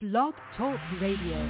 Blog Talk Radio.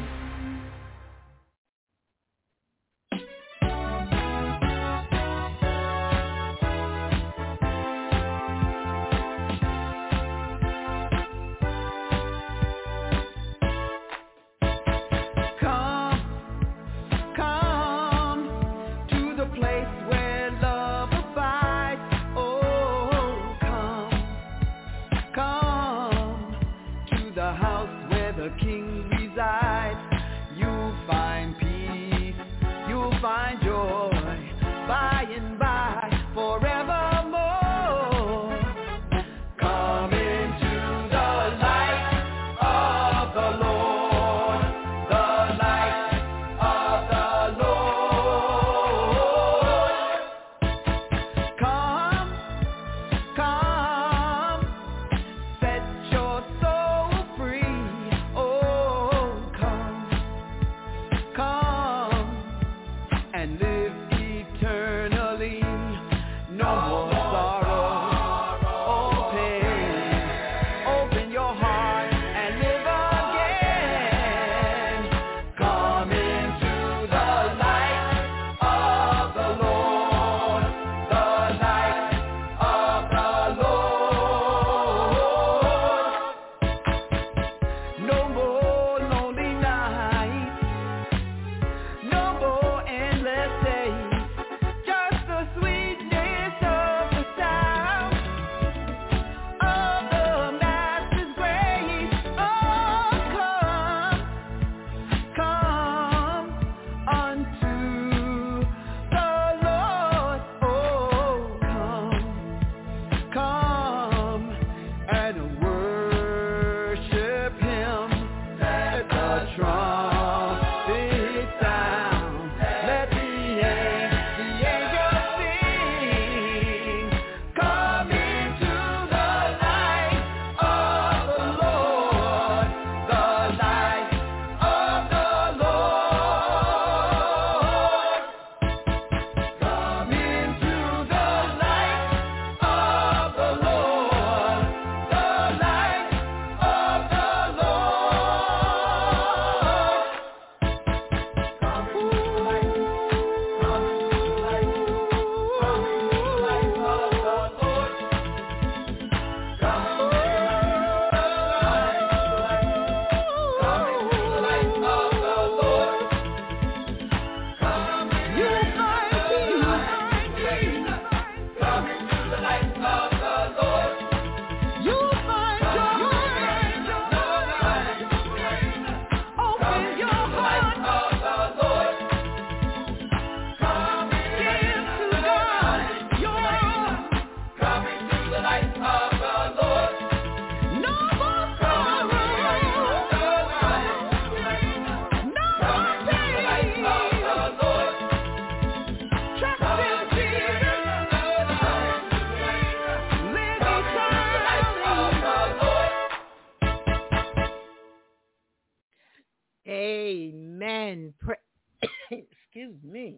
Amen. Excuse me.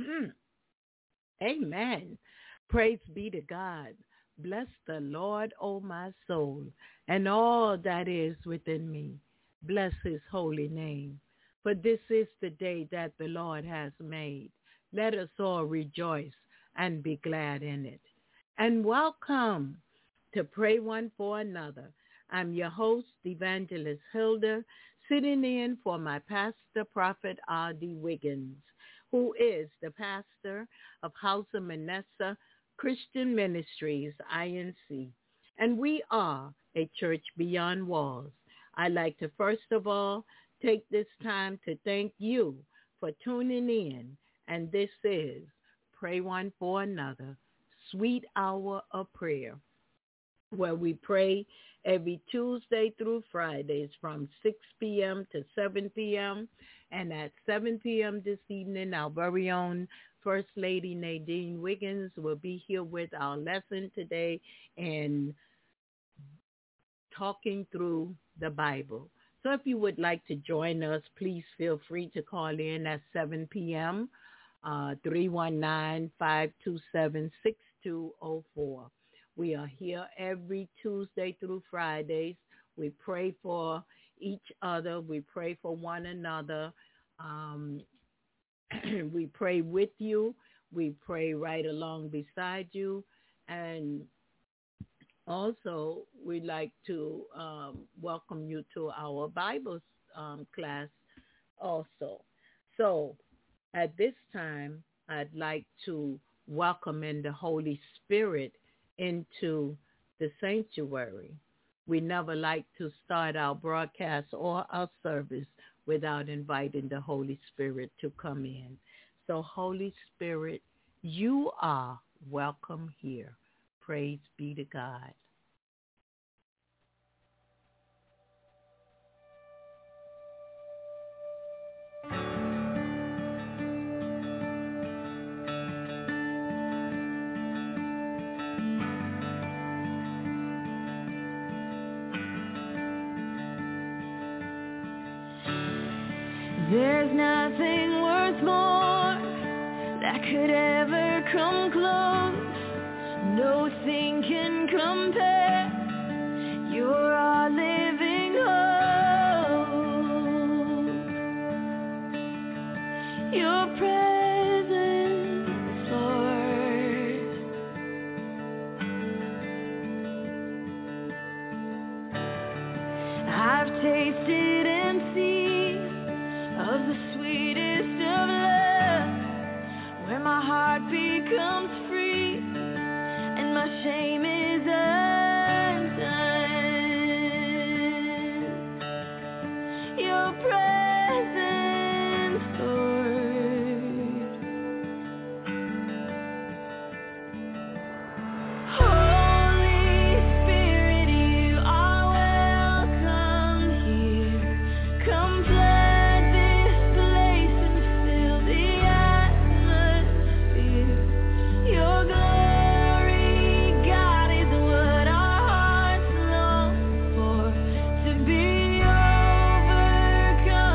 Amen. Praise be to God. Bless the Lord, O my soul, and all that is within me. Bless his holy name. For this is the day that the Lord has made. Let us all rejoice and be glad in it. And welcome to Pray One for Another. I'm your host, Evangelist Hilda, sitting in for my pastor, Prophet R.D. Wiggins, who is the pastor of House of Manasseh Christian Ministries, INC. And we are a church beyond walls. I'd like to first of all take this time to thank you for tuning in. And this is Pray One for Another, Sweet Hour of Prayer, where we pray every Tuesday through Fridays from 6 p.m. to 7 p.m. And at 7 p.m. this evening, our very own First Lady Nadine Wiggins will be here with our lesson today and talking through the Bible. So if you would like to join us, please feel free to call in at 7 p.m., 319-527-6204. We are here every Tuesday through Fridays. We pray for each other. We pray for one another. We pray with you. We pray right along beside you. And also, we'd like to welcome you to our Bible class also. So at this time, I'd like to welcome in the Holy Spirit into the sanctuary. We never like to start our broadcast or our service without inviting the Holy Spirit to come in. So Holy Spirit, you are welcome here. Praise be to God. There's nothing worth more that could ever come close. Nothing can compare. You're our living hope. Your presence, Lord. I've tasted and seen of the sweetest of love, where my heart becomes free and my shame is undone. Your presence, Lord. Holy Spirit, you are welcome here. Come flood this place and fill the atmosphere. Your glory, God, is what our hearts long for. To be overcome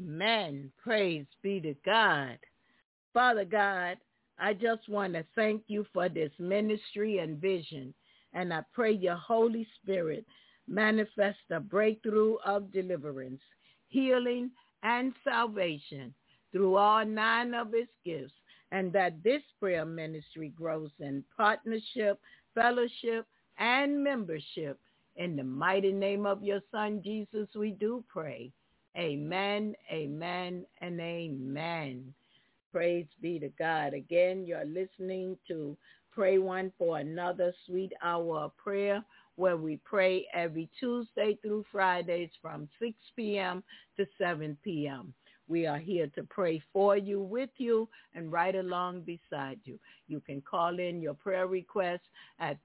Amen. Praise be to God. Father God, I just want to thank you for this ministry and vision. And I pray your Holy Spirit manifest a breakthrough of deliverance, healing, and salvation through all 9 of its gifts, and that this prayer ministry grows in partnership, fellowship, and membership. In the mighty name of your Son, Jesus, we do pray. Amen, amen, and amen. Praise be to God. Again, you're listening to Pray One for Another, Sweet Hour of Prayer, where we pray every Tuesday through Fridays from 6 p.m. to 7 p.m. We are here to pray for you, with you, and right along beside you. You can call in your prayer requests at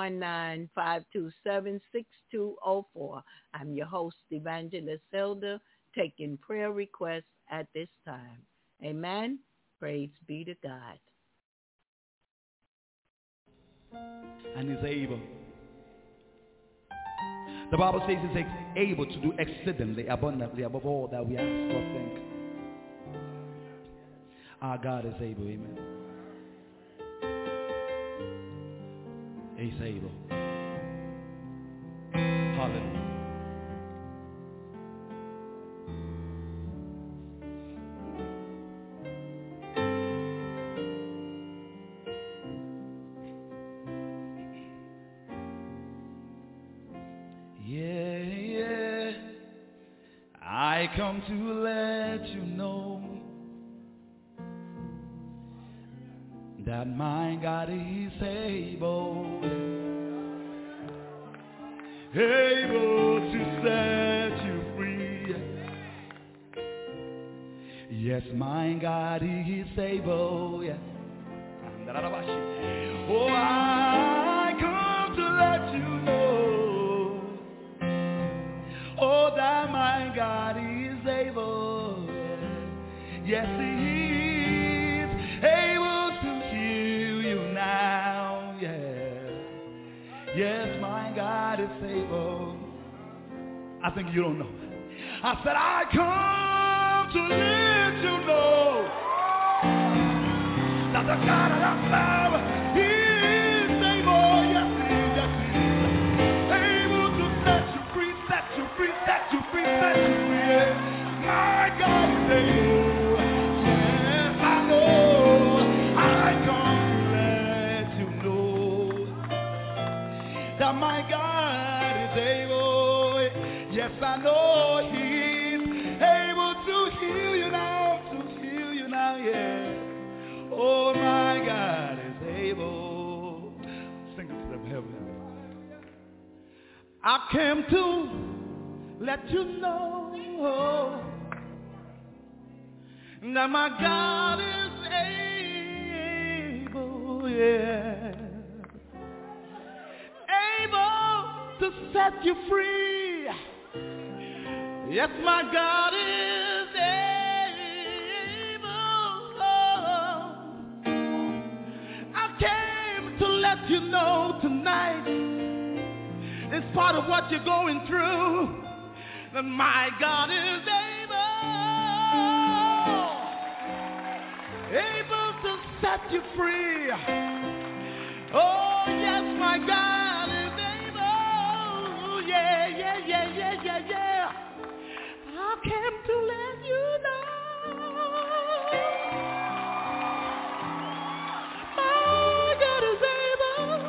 319-527-6204. I'm your host, Evangelist Elder, taking prayer requests at this time. Amen. Praise be to God. And he's able. The Bible says he's able to do exceedingly abundantly above all that we ask or think. Our God is able, amen. He's able. Hallelujah. I come to let you know that my God is able to set you free. Yes, my God is able. Yeah. Oh, I come to let you know, oh, that my God is able. Yes, he is able to heal you now. Yeah. Yes, my God is able. I think you don't know. I said, I come to let you know that the God that I serve, he is able. Yes, he is. Yes, he is. Able to set you free, set you free, set you free, set you free. Yeah. My God is able. Yes, I know. I come to let you know that my God is able. Yes, I know he's able to heal you now, yeah. Oh, my God is able. Sing it to them, heaven. I came to let you know that my God is able, yeah. Able to set you free. Yes, my God is able. I came to let you know tonight, in spite of what you're going through, that my God is able to set you free. Oh, yes, my God is able. Yeah, yeah, yeah, yeah, yeah, yeah. I came to let you know my God is able,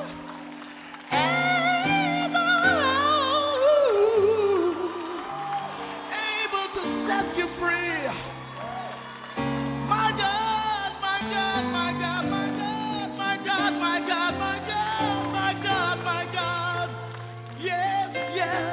able to set you free. My God, my God, my God, my God, my God, my God, my God, my God, my God. Yes, yes.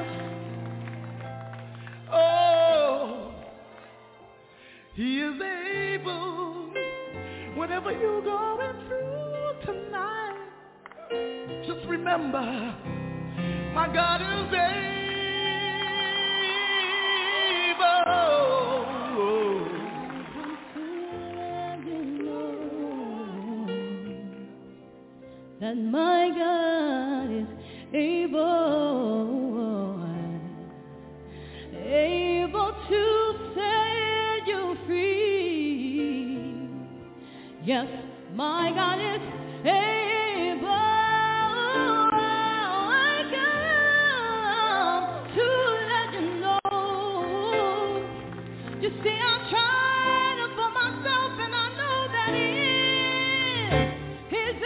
Oh, he is able. Whatever you're going through tonight, just remember, my God is able. That my God is able to set Yes, my God is able. I come to let you know. You see, I'm trying for myself, and I know that He's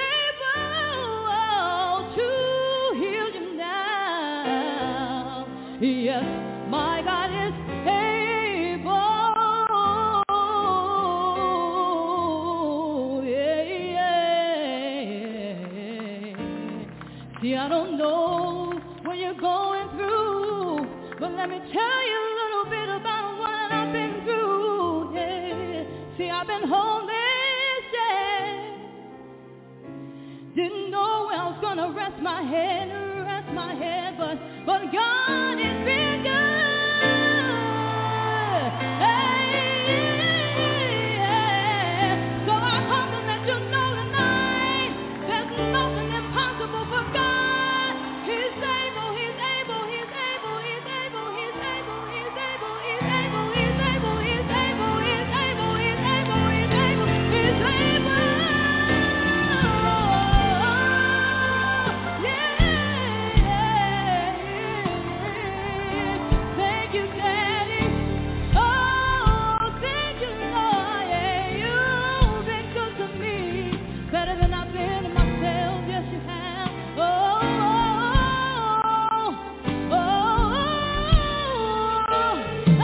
able to heal you now. Yes, my God is able. See, I don't know what you're going through, but let me tell you a little bit about what I've been through. Yeah. See, I've been homeless, yeah. Didn't know where I was gonna rest my head, but God has been good. Hey, so I come to let you know tonight, there's nothing impossible for God. He's able, He's able, He's able, He's able, He's able, He's able, He's able, He's able, He's able, He's able, He's able, He's able, He's able. Thank you, Daddy. Oh, thank you, Lord. Yeah, you've been good to me, better than I've been to myself. Yes, you have. I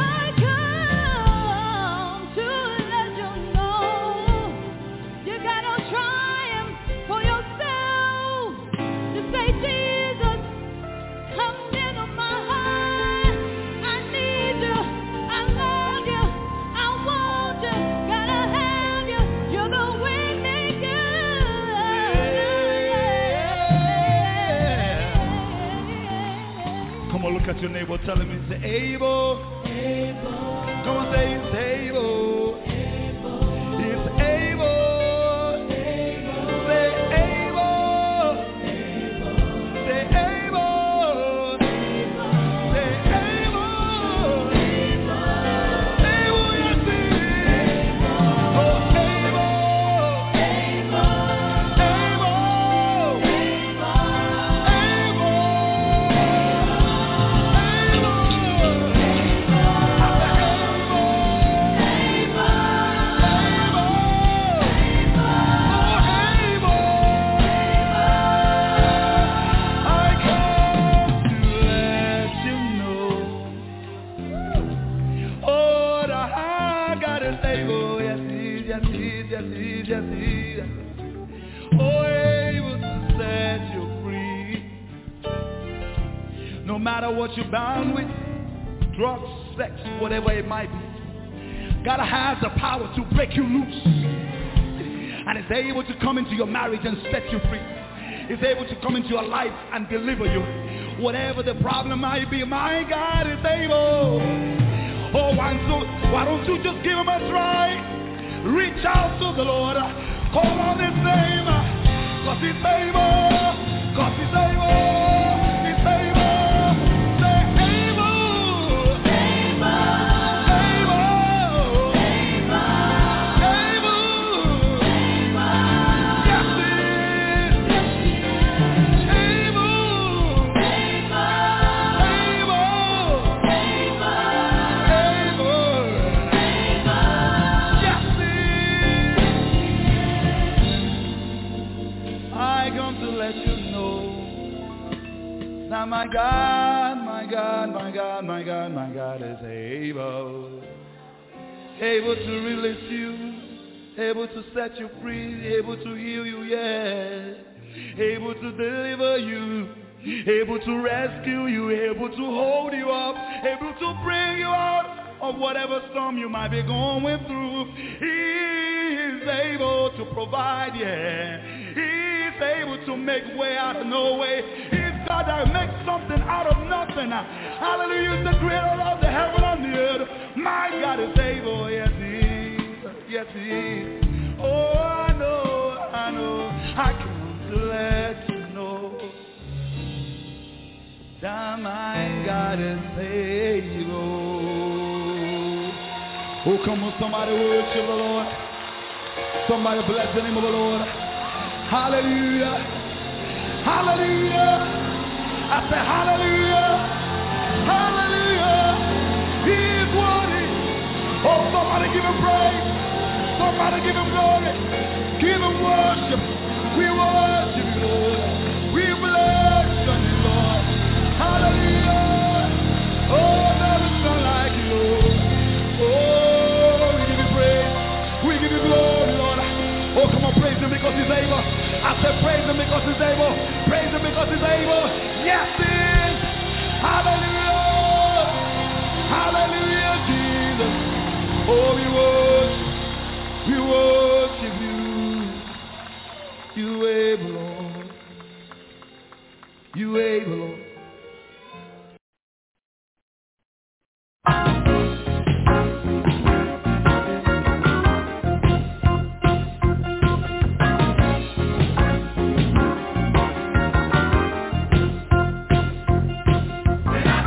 come to let you know you got no triumph for yourself. Just say, Jesus, come into my heart. I need you. I love you. I want you. Gotta have you. You're the way maker. Come on, look at your neighbor. Tell him he's able. Come on, say he's able. He's able. Say able. Say able. Say able. Able, yes, he is. Oh, able. No matter what you're bound with, drugs, sex, whatever it might be, God has the power to break you loose. And is able to come into your marriage and set you free. Is able to come into your life and deliver you. Whatever the problem might be, my God is able. Oh, why don't you just give him a try? Reach out to the Lord. Call on his name. Because he's able. Because he's able. He's able. Say able. Now my God, my God, my God, my God, my God is able. Able to release you, able to set you free, able to heal you, yes. Able to deliver you, able to rescue you, able to hold you up, able to bring you out of whatever storm you might be going through. He is able to provide, yeah. He is able to make way out of no way. He's God that makes something out of nothing. Hallelujah, the creator of the heaven and the earth. My God is able, yes he is, yes he is. Oh, I know, I come to let you know that my God is able. Oh, come on, somebody worship the Lord. Somebody bless the name of the Lord. Hallelujah. Hallelujah. I say hallelujah. Hallelujah. He is worthy. Oh, somebody give him praise. Somebody give him glory. Give him worship. We worship you, Lord. We bless you, Lord. Hallelujah. Oh, there is none like you, Lord. Oh, we give you praise. We give you glory, Lord. Oh, come on, praise him because he's able. I said praise him because he's able. Praise him because he's able. Yes, he is. Hallelujah. Hallelujah, Jesus. Oh, we worship you. You able, Lord. You able, Lord. When I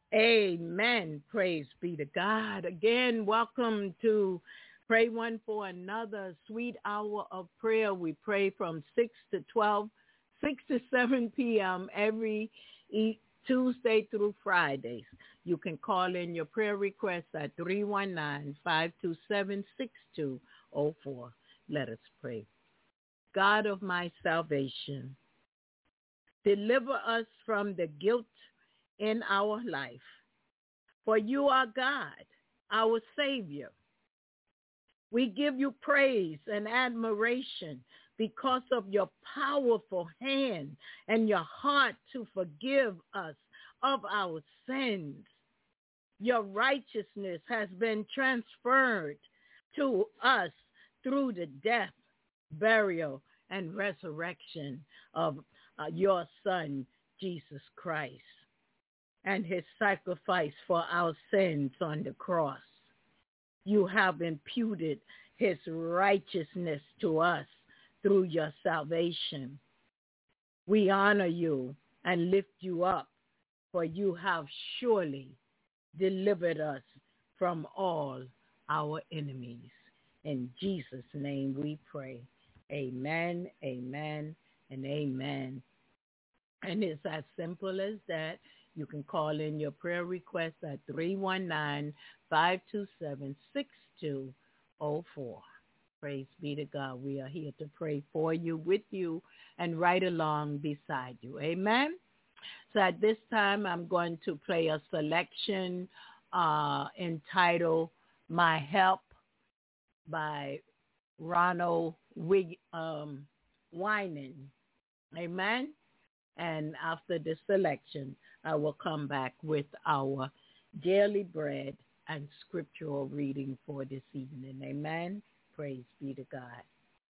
Amen. Praise be to God. Again, welcome to Pray One for Another sweet hour of prayer. We pray from 6 to 7 p.m. every Tuesday through Fridays. You can call in your prayer requests at 319-527-6204. Let us pray. God of my salvation, deliver us from the guilt in our life. For you are God, our Savior. We give you praise and admiration because of your powerful hand and your heart to forgive us of our sins. Your righteousness has been transferred to us through the death, burial, and resurrection of your Son, Jesus Christ, and his sacrifice for our sins on the cross. You have imputed his righteousness to us through your salvation. We honor you and lift you up, for you have surely delivered us from all our enemies. In Jesus' name we pray. Amen, amen, and amen. And it's as simple as that. You can call in your prayer request at 319-527-6204. Praise be to God. We are here to pray for you, with you, and right along beside you. Amen. So at this time, I'm going to play a selection entitled My Help by Ronald Winan. Amen. And after the selection, I will come back with our daily bread and scriptural reading for this evening. Amen. Praise be to God.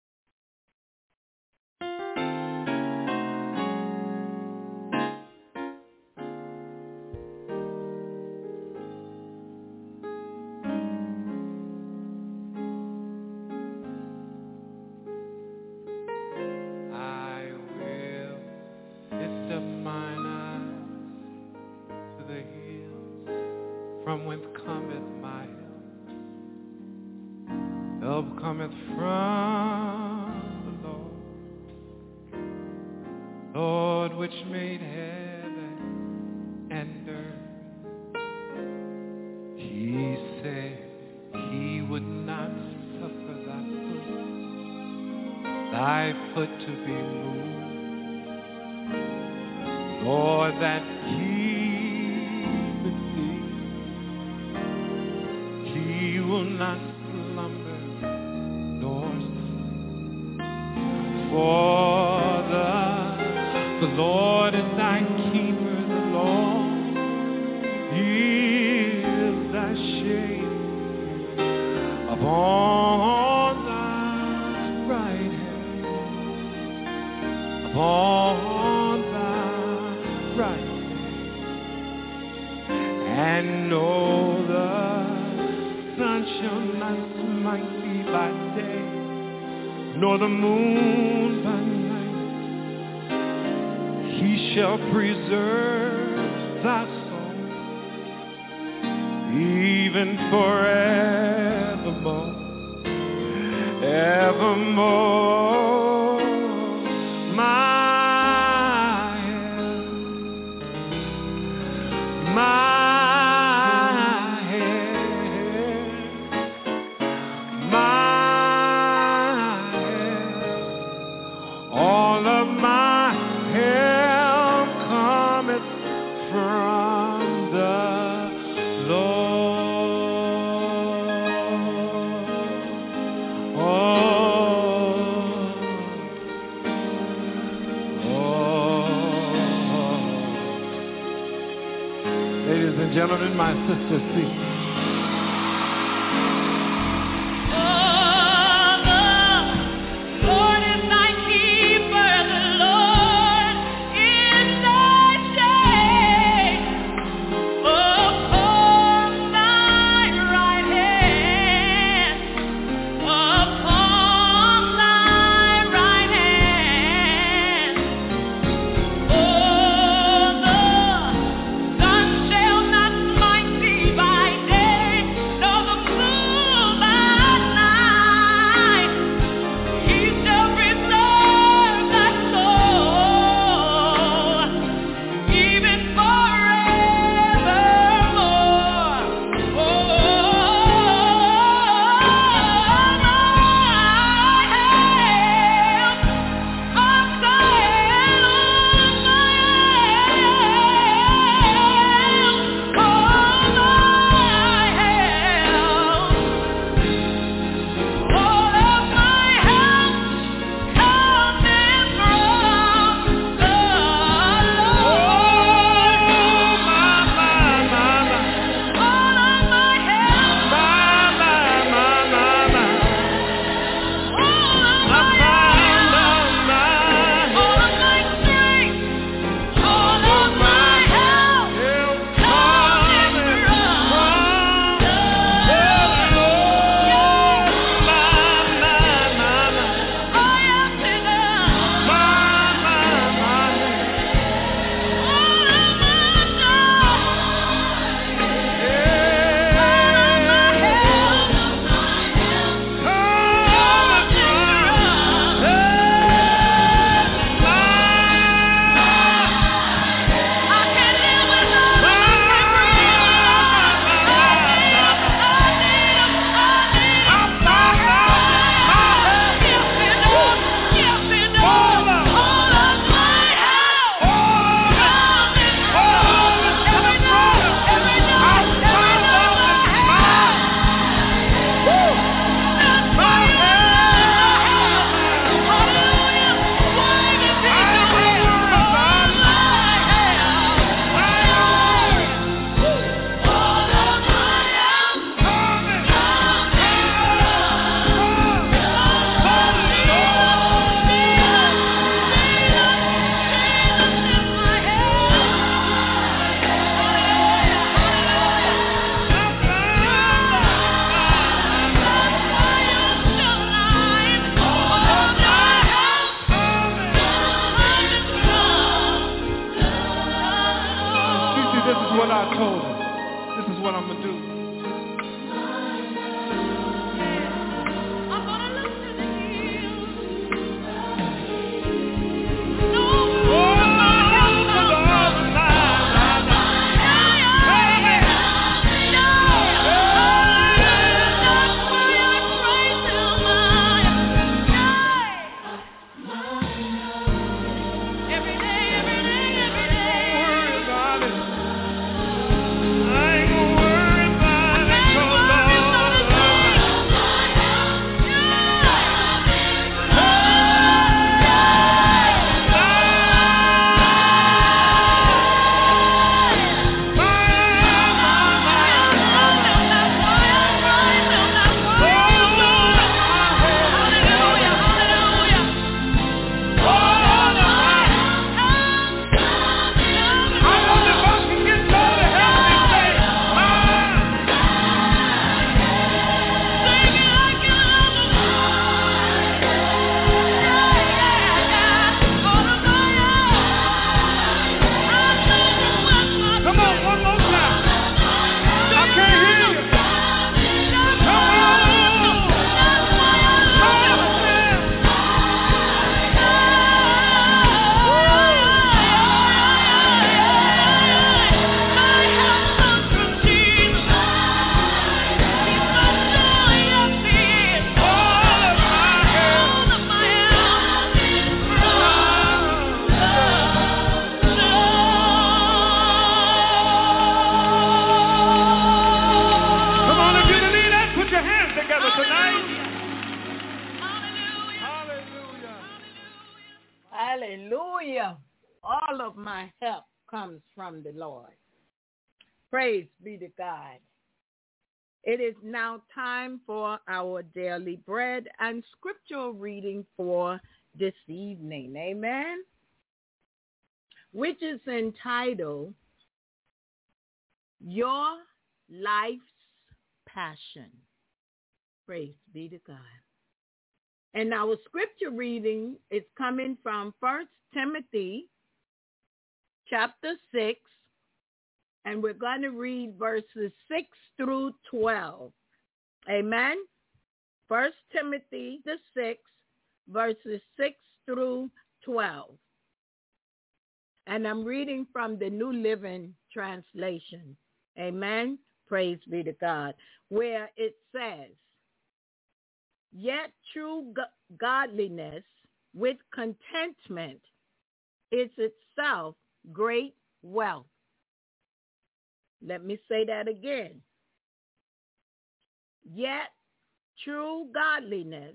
From whence cometh my help? Help cometh from the Lord, Lord which made heaven and earth. He said he would not suffer thy foot to be moved, Lord, that he will not slumber nor sleep. For the Lord is thy keeper, the Lord is thy shade upon thy right hand, upon thy right hand, and know the sun shall not smite thee by day, nor the moon by night. He shall preserve thy soul, even forevermore, evermore. My gentlemen, my sisters, please. Not Hallelujah. All of my help comes from the Lord. Praise be to God. It is now time for our daily bread and scriptural reading for this evening. Amen. Which is entitled, Your Life's Passion. Praise be to God. And our scripture reading is coming from 1 Timothy chapter 6, and we're going to read verses 6 through 12. Amen. 1 Timothy the 6, verses 6 through 12. And I'm reading from the New Living Translation. Amen. Praise be to God. Where it says, yet true godliness with contentment is itself great wealth. Let me say that again. Yet true godliness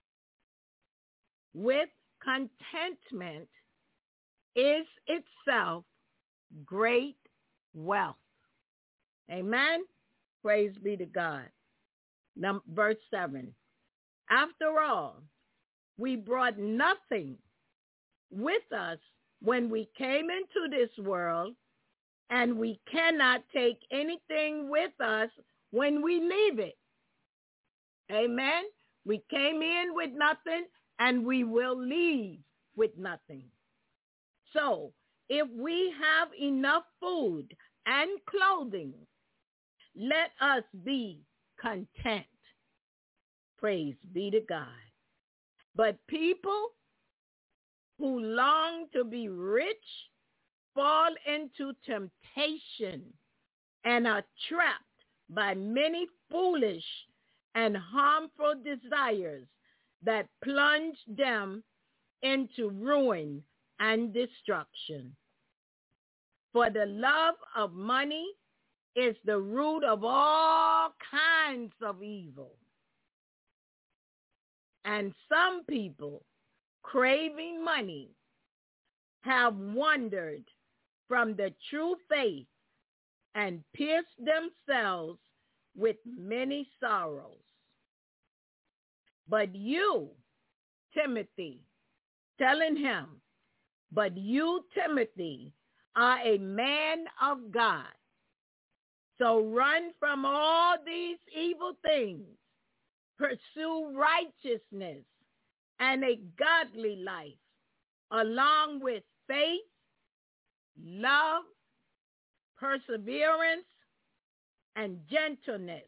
with contentment is itself great wealth. Amen. Praise be to God. Verse 7. After all, we brought nothing with us when we came into this world, and we cannot take anything with us when we leave it. Amen. We came in with nothing, and we will leave with nothing. So if we have enough food and clothing, let us be content. Praise be to God. But people who long to be rich fall into temptation and are trapped by many foolish and harmful desires that plunge them into ruin and destruction. For the love of money is the root of all kinds of evil. And some people, craving money, have wandered from the true faith and pierced themselves with many sorrows. But you, Timothy, telling him, but you, Timothy, are a man of God. So run from all these evil things. Pursue righteousness and a godly life, along with faith, love, perseverance, and gentleness.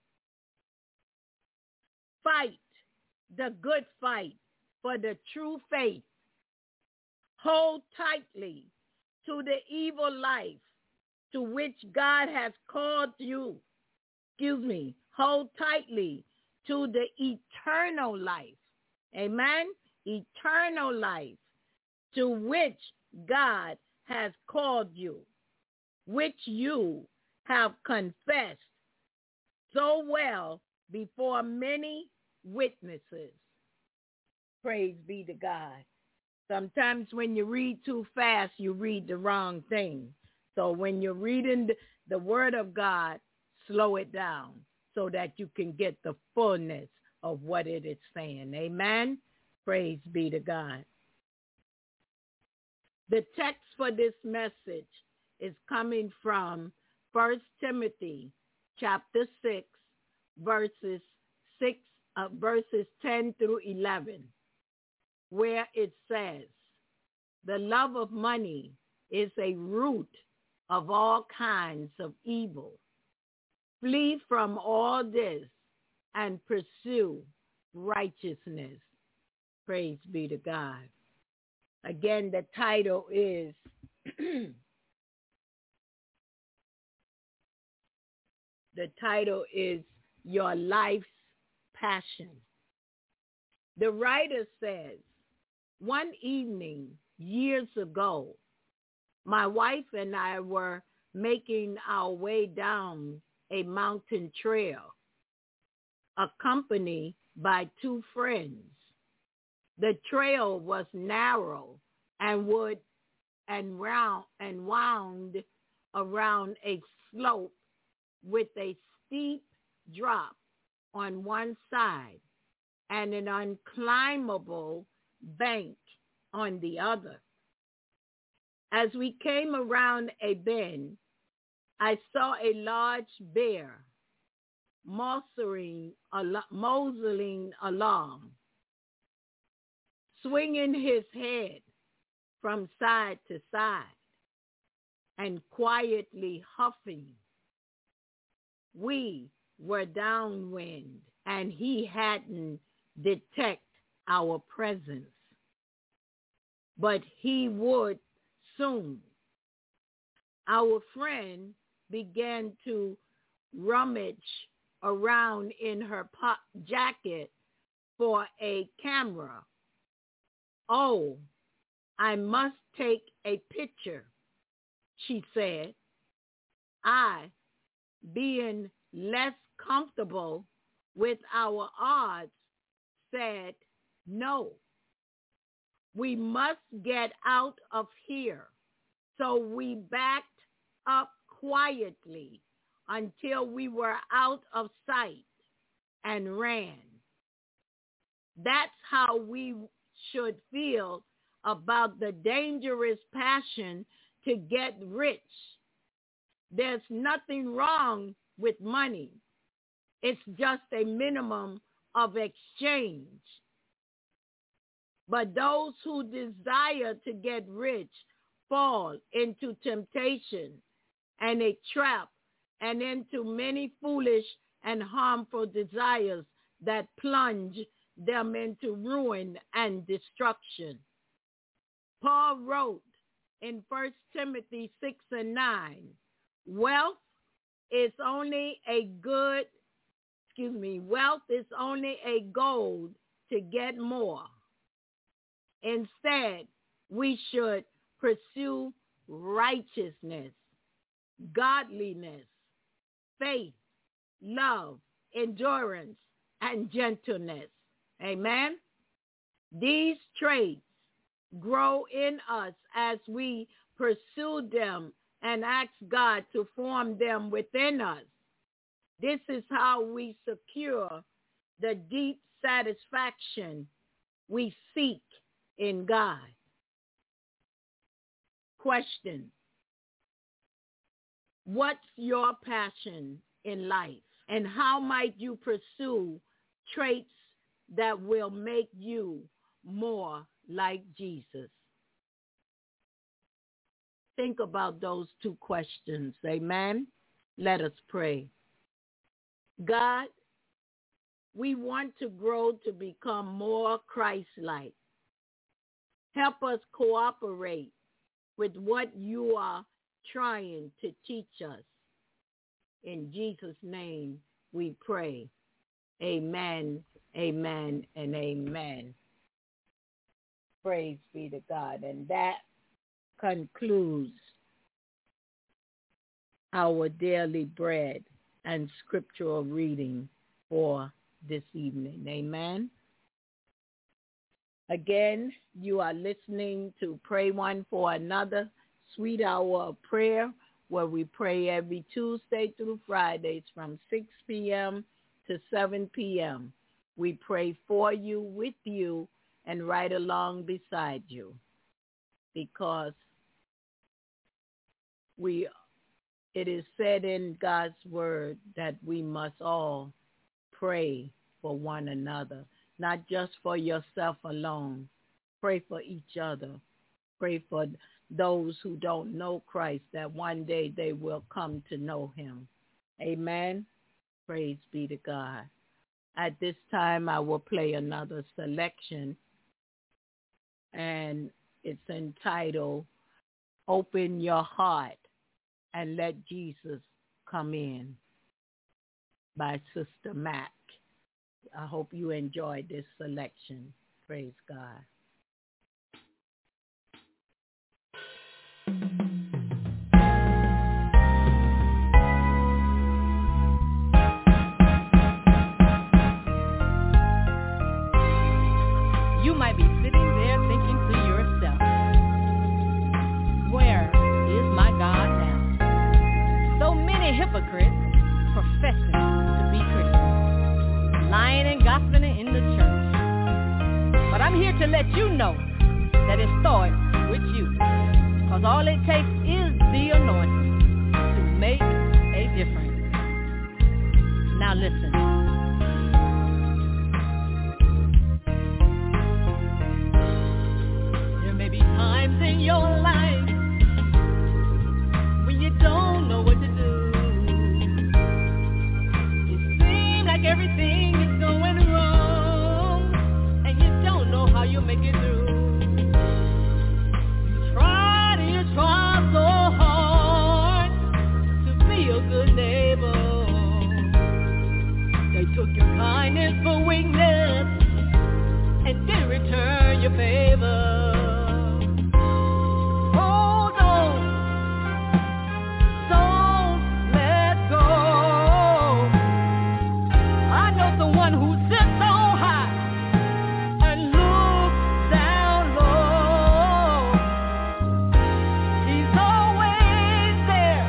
Fight the good fight for the true faith. Hold tightly to the evil life to which God has called you. Hold tightly to the eternal life. Amen? Eternal life to which God has called you, which you have confessed so well before many witnesses. Praise be to God. Sometimes when you read too fast, you read the wrong thing. So when you're reading the word of God, slow it down so that you can get the fullness of what it is saying. Amen? Praise be to God. The text for this message is coming from 1 Timothy chapter 6, verses 10 through 11, where it says, the love of money is a root of all kinds of evil. Flee from all this and pursue righteousness. Praise be to God. Again, the title is Your Life's Passion. The writer says, one evening years ago, my wife and I were making our way down a mountain trail, accompanied by two friends. The trail was narrow and wound around a slope with a steep drop on one side and an unclimbable bank on the other. As we came around a bend, I saw a large bear moseying along, swinging his head from side to side and quietly huffing. We were downwind, and he hadn't detected our presence, but he would soon. Our friend began to rummage around in her jacket for a camera. "Oh, I must take a picture," she said. I, being less comfortable with our odds, said, "No, we must get out of here." So we backed up quietly until we were out of sight and ran. That's how we should feel about the dangerous passion to get rich. There's nothing wrong with money. It's just a minimum of exchange. But those who desire to get rich fall into temptation and a trap and into many foolish and harmful desires that plunge them into ruin and destruction. Paul wrote in 1 Timothy 6:9, wealth is only a goal to get more. Instead, we should pursue righteousness, godliness, faith, love, endurance, and gentleness. Amen? These traits grow in us as we pursue them and ask God to form them within us. This is how we secure the deep satisfaction we seek in God. Question: what's your passion in life, and how might you pursue traits that will make you more like Jesus? Think about those two questions. Amen. Let us pray. God, we want to grow to become more Christ-like. Help us cooperate with what you are trying to teach us. In Jesus' name we pray. Amen, amen, and amen. Praise be to God. And that concludes our daily bread and scriptural reading for this evening. Amen. Again, you are listening to Pray One for Another, Sweet Hour of Prayer, where we pray every Tuesday through Fridays from 6 p.m. to 7 p.m. We pray for you, with you, and right along beside you, because it is said in God's word that we must all pray for one another, not just for yourself alone. Pray for each other. Pray for those who don't know Christ, that one day they will come to know him. Amen. Praise be to God. At this time, I will play another selection, and it's entitled, Open Your Heart and Let Jesus Come In, by Sister Mac. I hope you enjoyed this selection. Praise God. You might be sitting there thinking to yourself, that it starts with you. Because all it takes is the anointing to make a difference. Now listen. There may be times in your life when you don't know what to do. It seems like everything is going wrong, and you don't know how you'll make it through. You tried and you tried so hard to be a good neighbor. They took your kindness for weakness and didn't return your favor. Hold on, don't let go. I know the one who sits on high and looks down low. He's always there,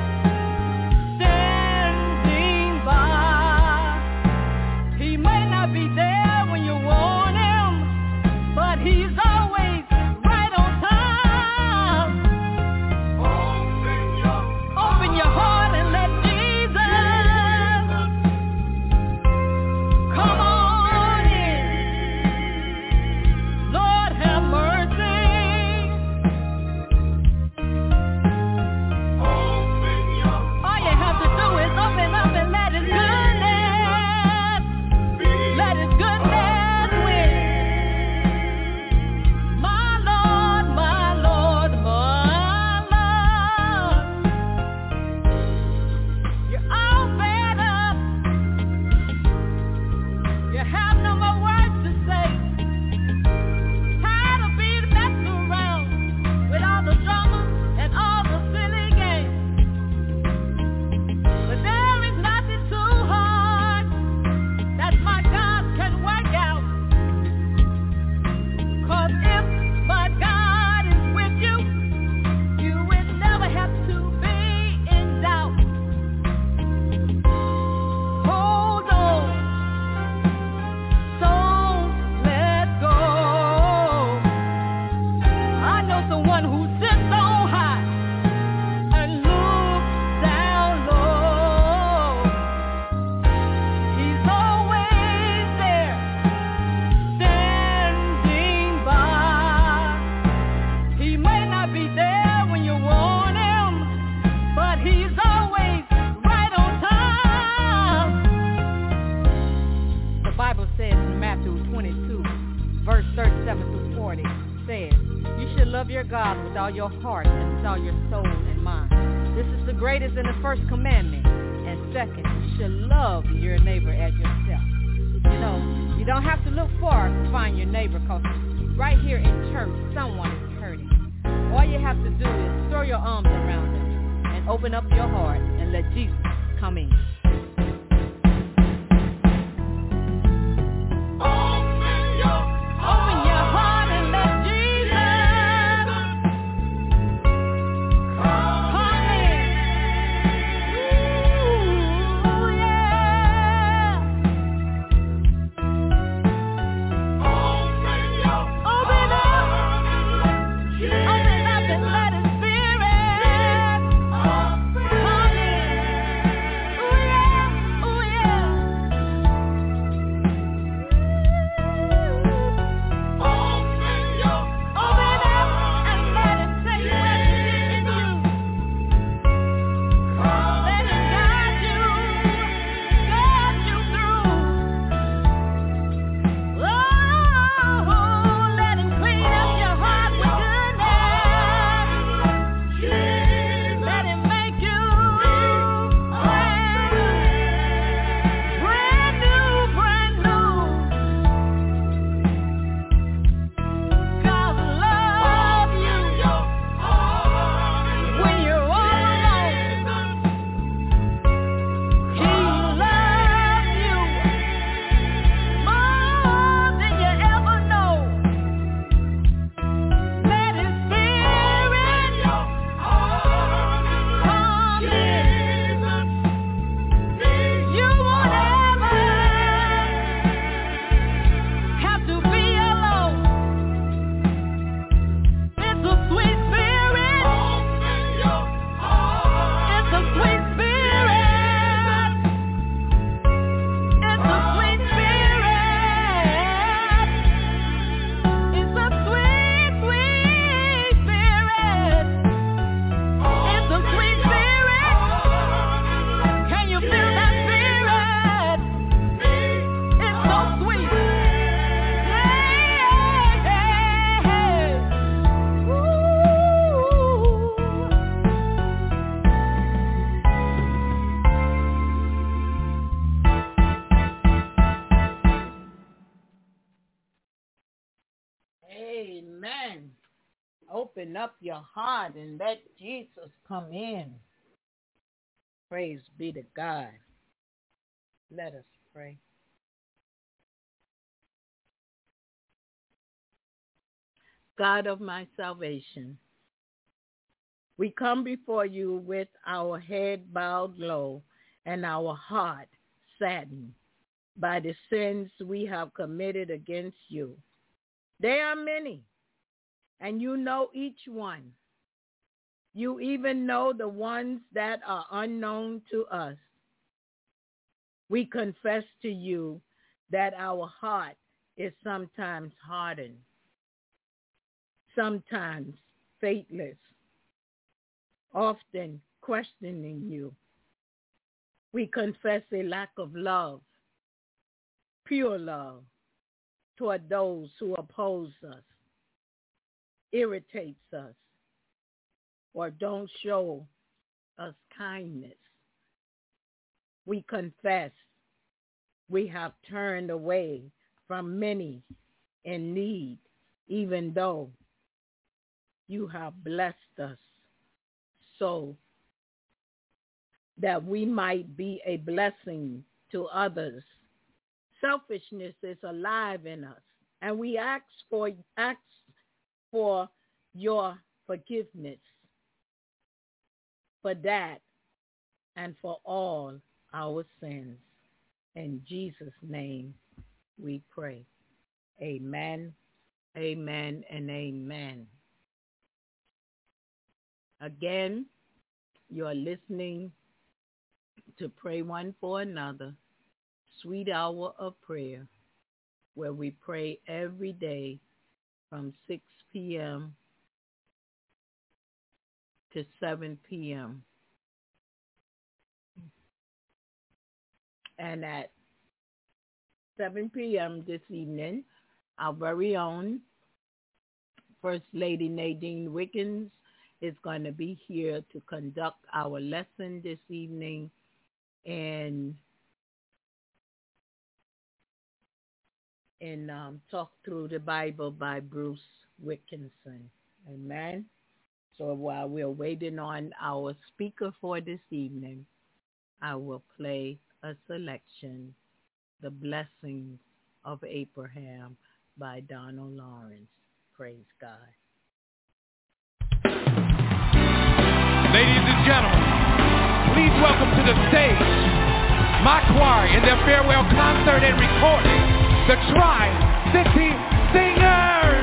standing by. He may not be there when you want him, but he's always right on time. Open your heart and let Jesus come on in. Lord have mercy. All you have to do is open up and let his goodness, let his goodness win. My Lord, my Lord, my Lord. You're all fed up. You have no more words to say. Tired of being messed around with all the drama and all the silly games. But there is nothing too hard that my God can work out. 'Cause if my God is with you, you will never have to be in doubt. Hold on, don't let go. I know the one who sits on high and looks down low. He's always there, standing by. He may not be there when you want him, but he's always right on time. The Bible says in Matthew 22, verse 37 through 40, says, you should love your God with all your heart and with all your soul and mind. This is the greatest and the first commandment. And second, you should love your neighbor as yourself. You know, you don't have to look far to find your neighbor, because right here in church, someone is hurting. All you have to do is throw your arms around them and open up your heart and let Jesus come in. Open your heart and let Jesus come in. Ooh, yeah. Open up. Open up and let his spirit come in. Ooh, yeah. open up your heart and let Jesus come in. Praise be to God. Let us pray. God of my salvation, we come before you with our head bowed low and our heart saddened by the sins we have committed against you. There are many, and you know each one. You even know the ones that are unknown to us. We confess to you that our heart is sometimes hardened, sometimes faithless, often questioning you. We confess a lack of love, pure love, toward those who oppose us, irritates us, or don't show us kindness. We confess we have turned away from many in need, even though you have blessed us so that we might be a blessing to others. Selfishness is alive in us, and we ask for your forgiveness for that and for all our sins. In Jesus' name we pray. Amen, amen, and amen. Again, you're listening to Pray One for Another, Sweet Hour of Prayer, where we pray every day from 6 p.m. to 7 p.m. And at 7 p.m. this evening, our very own First Lady Nadine Wiggins is going to be here to conduct our lesson this evening and Talk Through the Bible by Bruce Wilkinson. Amen. So while we're waiting on our speaker for this evening, I will play a selection, The Blessings of Abraham by Donald Lawrence. Praise God. Ladies and gentlemen, please welcome to the stage my choir in their farewell concert and recording, the Tri-City Singers.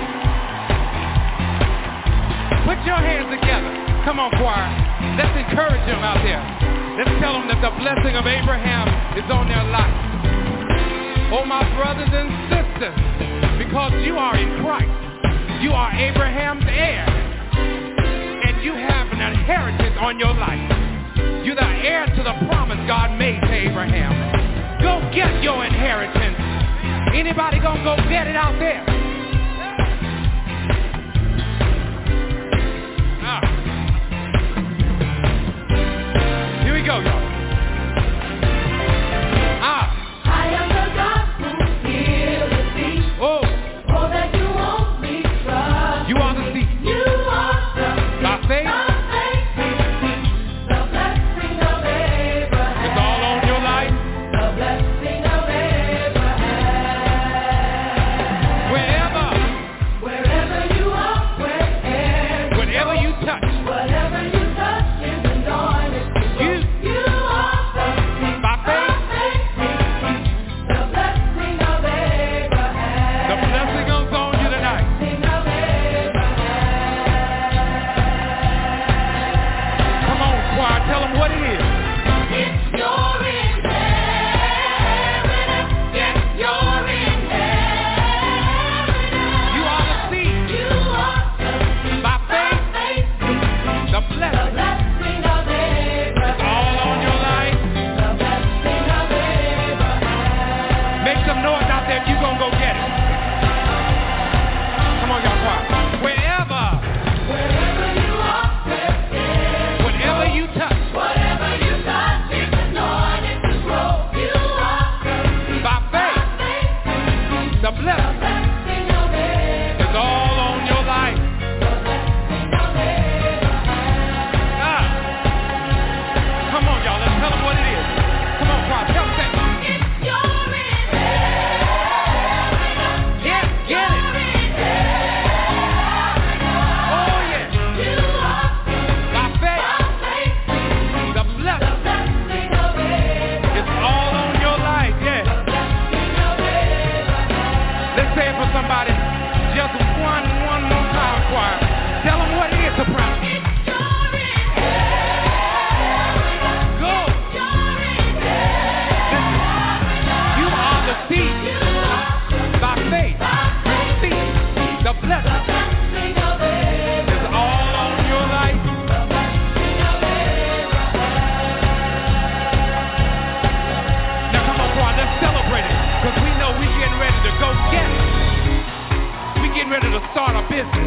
Put your hands together. Come on, choir. Let's encourage them out there. Let's tell them that the blessing of Abraham is on their life. Oh, my brothers and sisters, because you are in Christ, you are Abraham's heir, and you have an inheritance on your life. You're the heir to the promise God made to Abraham. Go get your inheritance. Anybody gonna go get it out there? Here we go, y'all. I am the God who heals thee. Oh, That you won't be troubled. you are the seed. You are By faith, the blessing of Abraham. it's all on your life. The blessing of Abraham. Wherever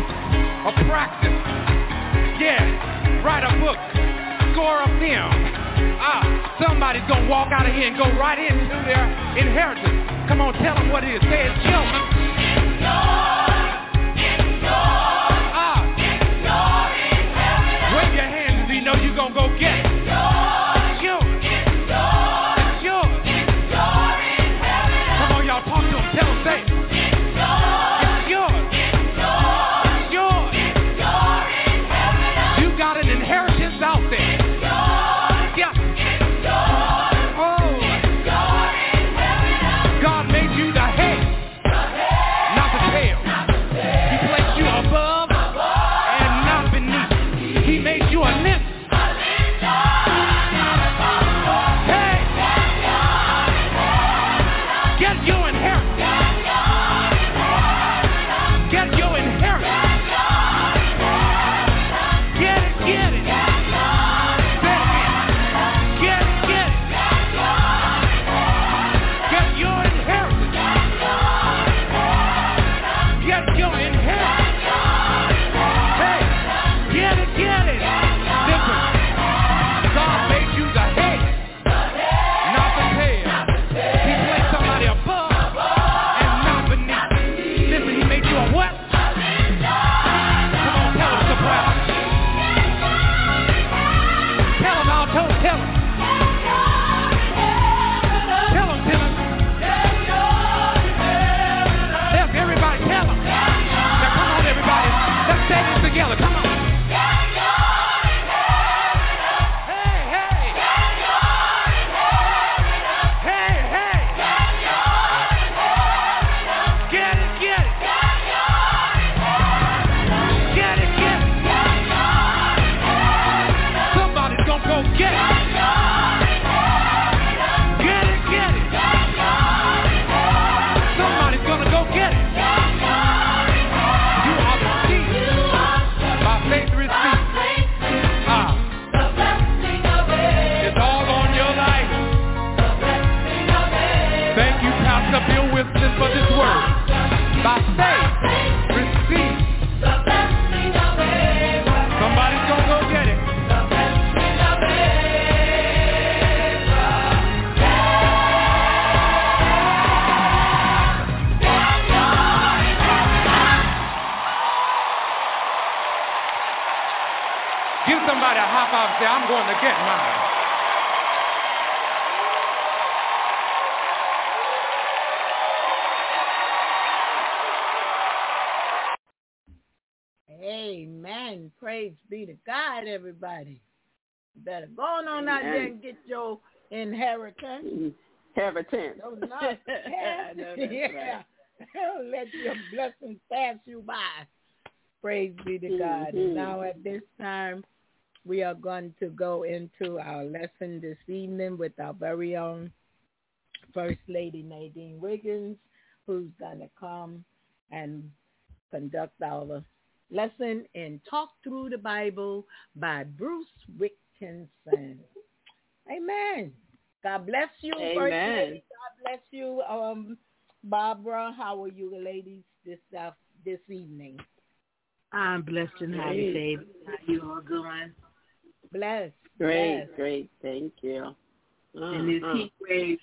a practice. Yeah, write a book, score a film. Somebody's going to walk out of here and go right into their inheritance. Come on, tell them what it is. Say it's yours. It's yours. It's yours. It's your inheritance. Wave your hands if you know you're going to go get it. It's yours. It's yours. It's yours. It's your inheritance. Come on, y'all, talk to them. Tell them, say it. It's yours. It's yours. It's yours. It's yours. It's your inheritance. You got an inheritance out there. Together, come on. Hey, hey. Hey, hey. Get it, get it. Get it, get it. Somebody's gonna go get it. Get it, get it. Somebody's gonna go get it. You are the seed. By faith receive. The blessing of it. It's all on your life. The blessing of it. Thank you, Pastor Bill Wilson, for this word. By faith receive. The blessing of it. Somebody's gonna go get it. The blessing of it. Give somebody a high five and say, I'm going to get mine. Amen. Praise be to God, everybody. You better go on out there and get your inheritance. Inheritance. Don't not yeah. Don't let your blessings pass you by. Praise be to God. And now at this time, we are going to go into our lesson this evening with our very own First Lady Nadine Wiggins, who's going to come and conduct our lesson in Talk Through the Bible by Bruce Wilkinson. Amen. God bless you, Amen. First Lady. God bless you, Barbara. How are you ladies this evening? I'm blessed and highly favored. How you all doing? Blessed. Great, blessed. great. Thank you. And this heat wave.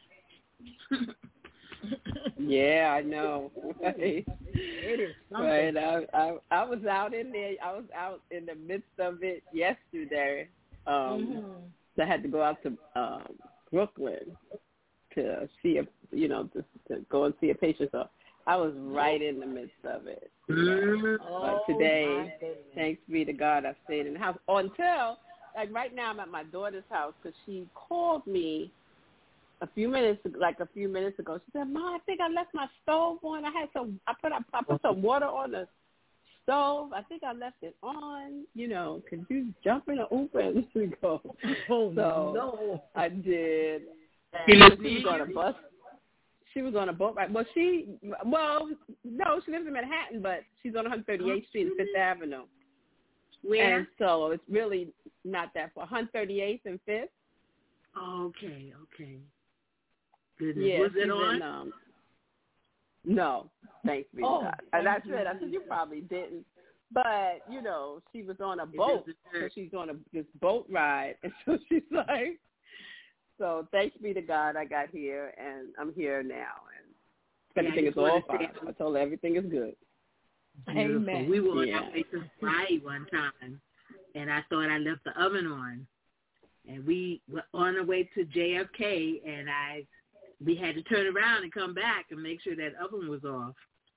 Yeah, I know. It is something. Right. I was out in there. I was out in the midst of it yesterday. So I had to go out to Brooklyn to see to go and see a patient. So I was right in the midst of it. But today, thanks be to God, I've stayed in the house until, like right now, I'm at my daughter's house because she called me a few minutes ago. She said, "Ma, I think I left my stove on. I put some water on the stove. I think I left it on. Could you jump in an Uber and go?" No, I did. She was on a bus. She was on a boat ride. No, she lives in Manhattan, but she's on 138th Street and 5th Avenue. Where? And so it's really not that far. 138th and 5th. Okay. Goodness. Yeah, was it on? No, thanks be to God. And I said, you probably didn't. But, you know, she was on a boat, so she's on this boat ride. And so she's like, so thanks be to God I got here, and I'm here now. And everything is all fine. I told her everything is good. Beautiful. Amen. We were on our way to Hawaii one time, and I thought I left the oven on. And we were on our way to JFK, and we had to turn around and come back and make sure that oven was off.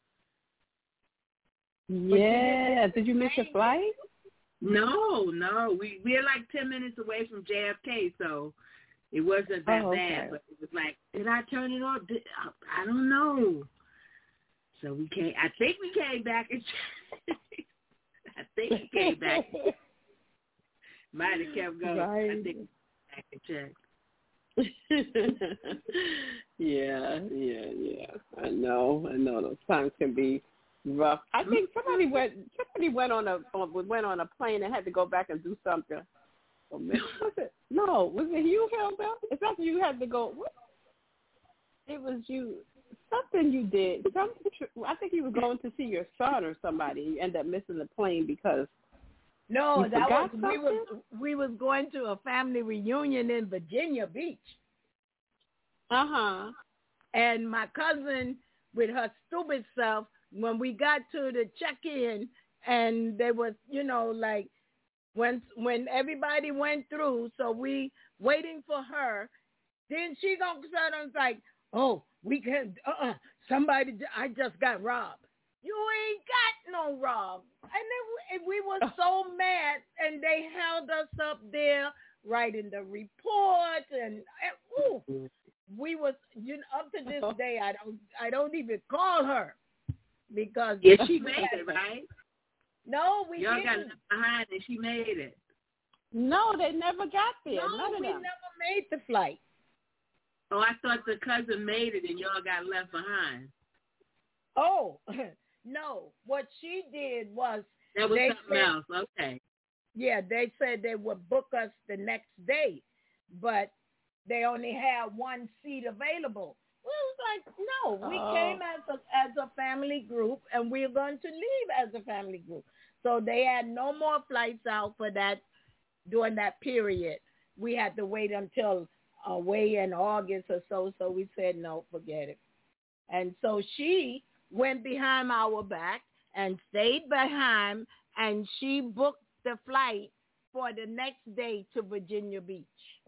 Yeah. Did you miss your flight? No. We're like 10 minutes away from JFK, so it wasn't that bad. But it was like, did I turn it off? I don't know. So we came. I think we came back and Might have kept going. Right. I think back and checked. Yeah. I know. Those times can be rough. I think somebody went on a plane and had to go back and do something. Oh, man, was it you, Hilda? It's not you had to go. What? It was you. Something you did. I think you were going to see your son or somebody. You ended up missing the plane because. No, that was we was going to a family reunion in Virginia Beach. And my cousin, with her stupid self, when we got to the check-in, and they was, you know, like when everybody went through, so we waiting for her. Then she gonna start on like, oh, we can somebody. I just got robbed. You ain't got no rob. And then we were so mad, and they held us up there writing the report, and we was, you know, up to this day I don't even call her because she made it, right? No, we y'all didn't. got left behind, and she made it. No, they never got there. No, we never made the flight. Oh, I thought the cousin made it, and y'all got left behind. Oh. No, what she did was that was something else. Okay. Yeah, they said they would book us the next day, but they only had one seat available. We was like, no, we came as a family group, and we're going to leave as a family group. So they had no more flights out for that during that period. We had to wait until way in August or so. So we said, no, forget it. And so she went behind our back and stayed behind, and she booked the flight for the next day to Virginia Beach.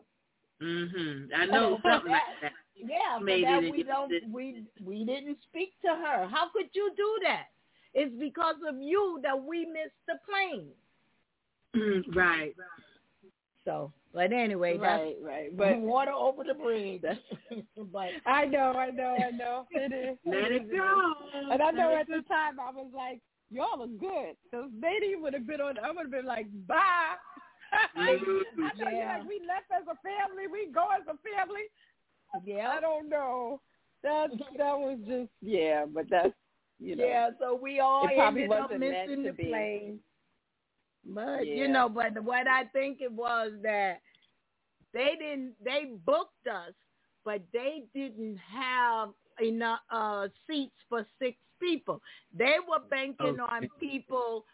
I know something like that. Yeah, but that we didn't speak to her. How could you do that? It's because of you that we missed the plane. Right. So, but anyway, right. But water over the bridge. But I know. It is. Let it go. And I know at the time I was like, y'all are good. So maybe would have been on. I would have been like, bye. I know like, we left as a family. We go as a family. Yeah. I don't know. That was just but that's Yeah, so we all ended up missing the plane. But you know, but what I think it was that they booked us, but they didn't have enough seats for 6 people. They were banking on people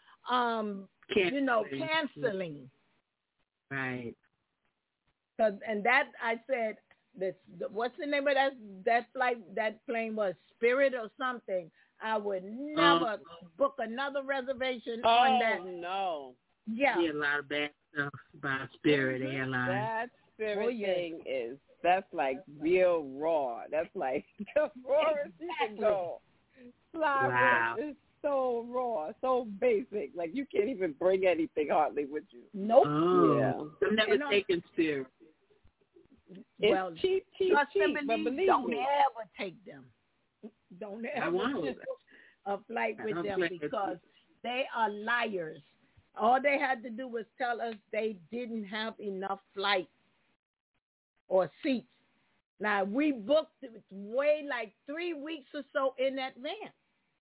canceling. Right. And that I said, what's the name of that flight? That plane was Spirit or something. I would never book another reservation on that. Oh, no. Yeah. A lot of bad stuff about Spirit Airlines. That Spirit thing that's like real raw. That's like the rawest you can go. Wow. It's so raw, so basic. Like you can't even bring anything hardly with you. Nope. Oh. Yeah. I've never taken Spirit. It's cheap, but believe don't me. ever take them. Don't ever take a flight with them because they are liars. All they had to do was tell us they didn't have enough flights or seats. Now, we booked it way like 3 weeks or so in advance.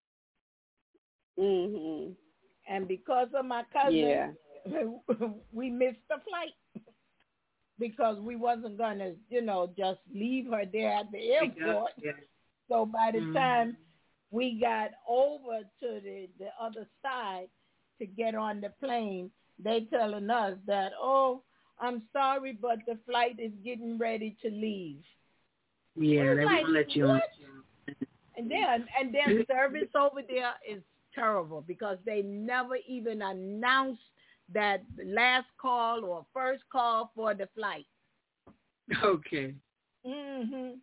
Mm-hmm. And because of my cousin, we missed the flight. Because we wasn't going to, just leave her there at the airport. Yeah. So by the time we got over to the other side, to get on the plane, they telling us that, oh, I'm sorry, but the flight is getting ready to leave. Yeah, they won't let you on. And their service over there is terrible because they never even announced that last call or first call for the flight. Okay. Mhm.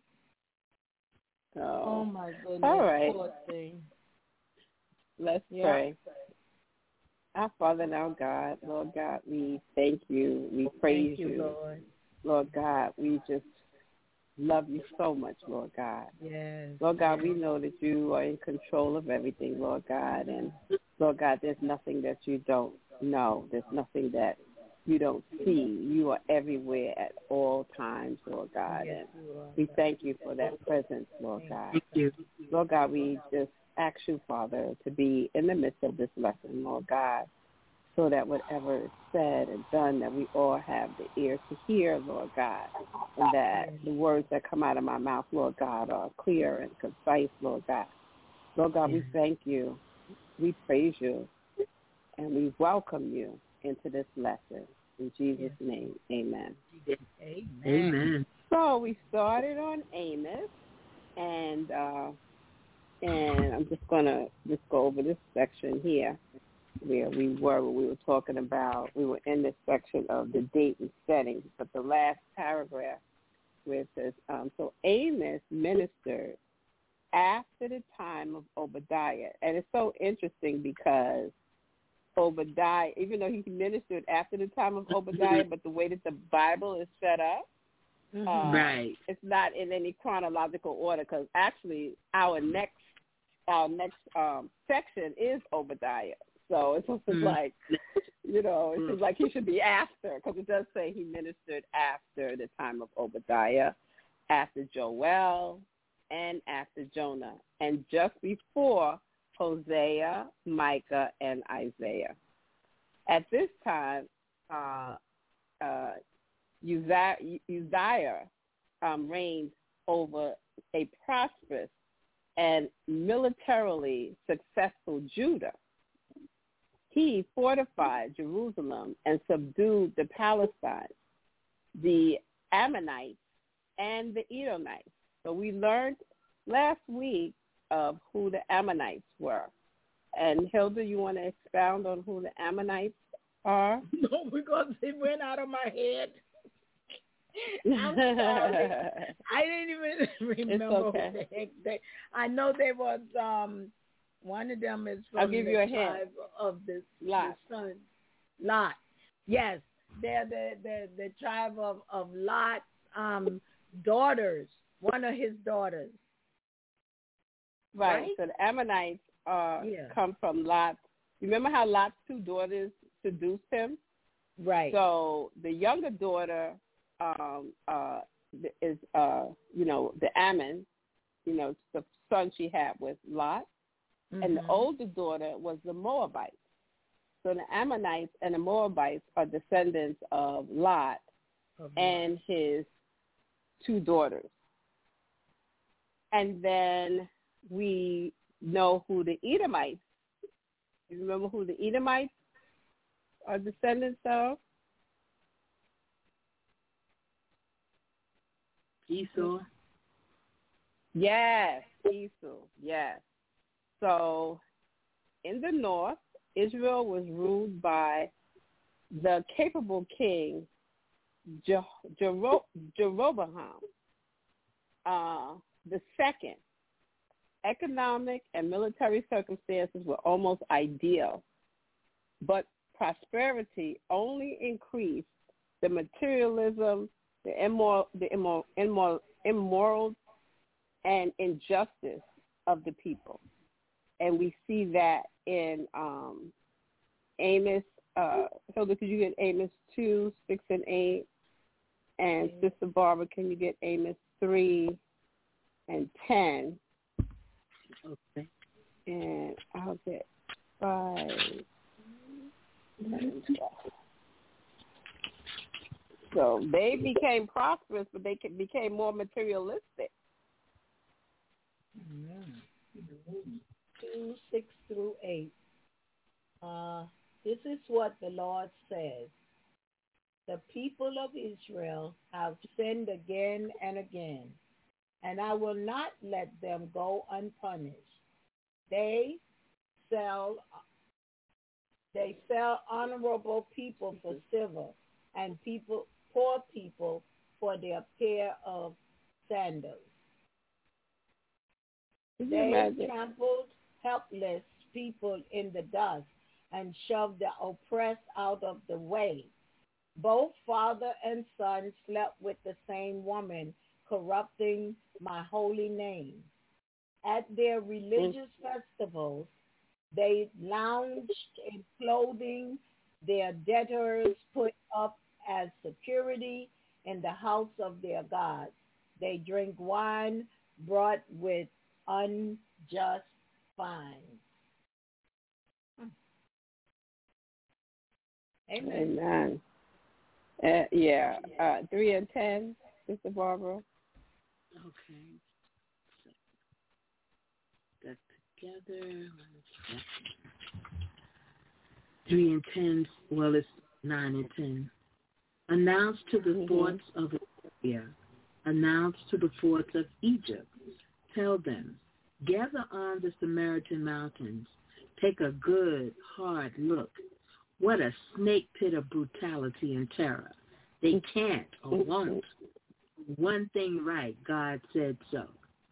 Oh my goodness. All right. Poor thing. Let's pray. Our Father and our God, Lord God, we thank you. We praise Thank you, Lord. Lord God, we just love you so much, Lord God. Yes. Lord God, we know that you are in control of everything, Lord God. And, Lord God, there's nothing that you don't know. There's nothing that you don't see. You are everywhere at all times, Lord God. Yes, and we thank you for that presence, Lord God. Thank you. Lord God, we just ask you, Father, to be in the midst of this lesson, Lord God, so that whatever is said and done, that we all have the ear to hear, Lord God, and that the words that come out of my mouth, Lord God, are clear and concise, Lord God. Lord God, we thank you, we praise you, and we welcome you into this lesson. In Jesus' name, amen. Amen. So we started on Amos, and I'm just going to go over this section here where we were talking about, we were in this section of the date and setting, but the last paragraph where it says, so Amos ministered after the time of Obadiah. And it's so interesting because Obadiah, even though he ministered after the time of Obadiah, but the way that the Bible is set up, right, it's not in any chronological order, because actually our next section is Obadiah. So it's just like, it seems like he should be after, because it does say he ministered after the time of Obadiah, after Joel, and after Jonah, and just before Hosea, Micah, and Isaiah. At this time, Uzziah reigned over a prosperous and militarily successful Judah. He fortified Jerusalem and subdued the Palestinians, the Ammonites, and the Edomites. So we learned last week of who the Ammonites were. And Hilda, you want to expound on who the Ammonites are? No, because it went out of my head. I'm sorry. I didn't even remember who the heck they. I know there was one of them is from the tribe of the son. Lot. Yes, they're the tribe of Lot's daughters. One of his daughters. Right. So the Ammonites come from Lot. Remember how Lot's two daughters seduced him? Right. So the younger daughter is the Ammon, the son she had with Lot, and the older daughter was the Moabite. So the Ammonites and the Moabites are descendants of Lot and his two daughters. And then we know who the Edomites. You remember who the Edomites are descendants of? Esau. Yes, Esau, yes. So in the north, Israel was ruled by the capable king Jeroboam the second. Economic and military circumstances were almost ideal, but prosperity only increased the materialism, the immoral and injustice of the people. And we see that in Amos. Hilda, could you get Amos 2, 6, and 8? And Sister Barbara, can you get Amos 3 and 10? Okay. And I'll get 5. So they became prosperous, but they became more materialistic. 2, 6 through 8. This is what the Lord says. The people of Israel have sinned again and again, and I will not let them go unpunished. They sell honorable people for silver, and poor people for their pair of sandals. They trampled helpless people in the dust and shoved the oppressed out of the way. Both father and son slept with the same woman, corrupting my holy name. At their religious festivals, they lounged in clothing their debtors put up as security in the house of their gods. They drink wine brought with unjust fines. Amen. 3 and 10, Sister Barbara. Okay. That together. 3 and 10. Well, it's 9 and 10. Announce to the forts of Assyria. Announce to the forts of Egypt. Tell them, gather on the Samaritan mountains. Take a good, hard look. What a snake pit of brutality and terror. They can't or won't. One thing right, God said so.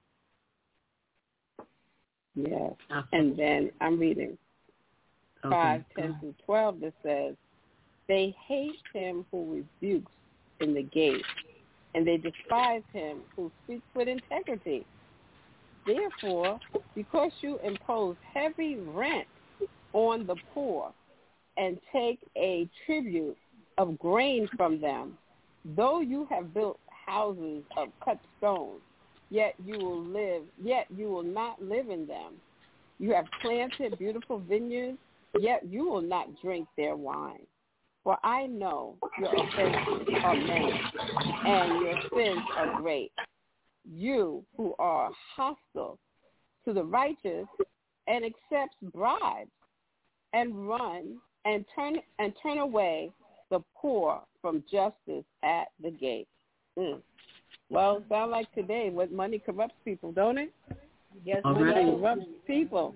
Yes. And then I'm reading 5, 10 through 12 that says, they hate him who rebukes in the gate, and they despise him who speaks with integrity. Therefore, because you impose heavy rent on the poor and take a tribute of grain from them, though you have built houses of cut stones, yet you will not live in them. You have planted beautiful vineyards, yet you will not drink their wine. For I know your offenses are many, and your sins are great. You who are hostile to the righteous and accept bribes and run and turn away the poor from justice at the gate. Well, sound like today what money corrupts people, don't it? Yes, money corrupts people.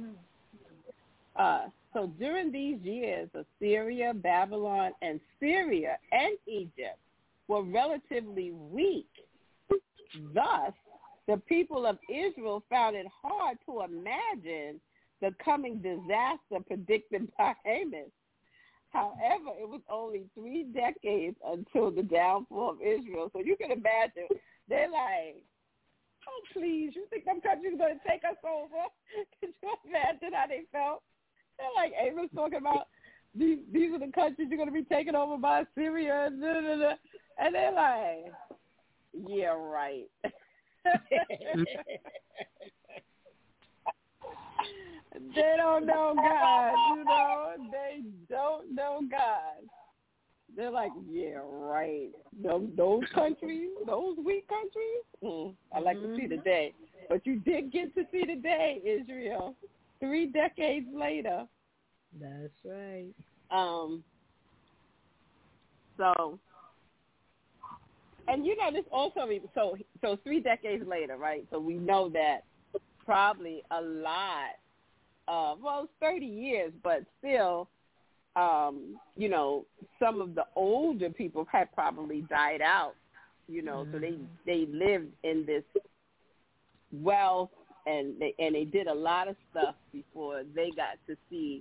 So during these years, Assyria, Babylon, and Syria and Egypt were relatively weak. Thus, the people of Israel found it hard to imagine the coming disaster predicted by Amos. However, it was only 3 decades until the downfall of Israel. So you can imagine, they're like, oh, please, you think them countries are going to take us over? Can you imagine how they felt? They're like, Amos talking about, these are the countries you're going to be taken over by Syria. And they're like, yeah, right. They don't know God, They don't know God. They're like, yeah, right. Those countries, those weak countries, I'd like to see the day. But you did get to see the day, Israel, 3 decades later. That's right. So, and this also, so 3 decades later, right? So we know that probably a lot of, it's 30 years, but still, some of the older people had probably died out, so they lived in this wealth and they did a lot of stuff before they got to see,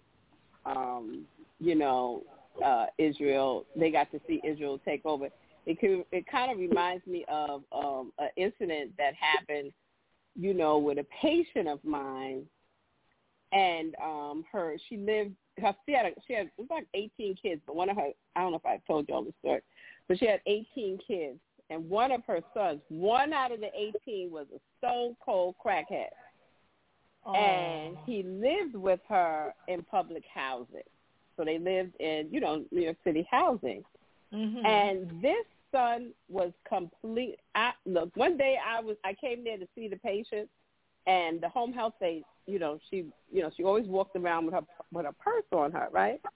Israel. They got to see Israel take over. It kind of reminds me of an incident that happened, with a patient of mine, and she had like 18 kids, but one of her, I don't know if I told you all the story, but she had 18 kids, and one of her sons, 1 out of the 18 was a stone cold crackhead. And he lived with her in public housing. So they lived in, New York City housing. Mm-hmm. And this son was complete. Look, one day I came there to see the patient, and the home health aide, she always walked around with her purse on her, right?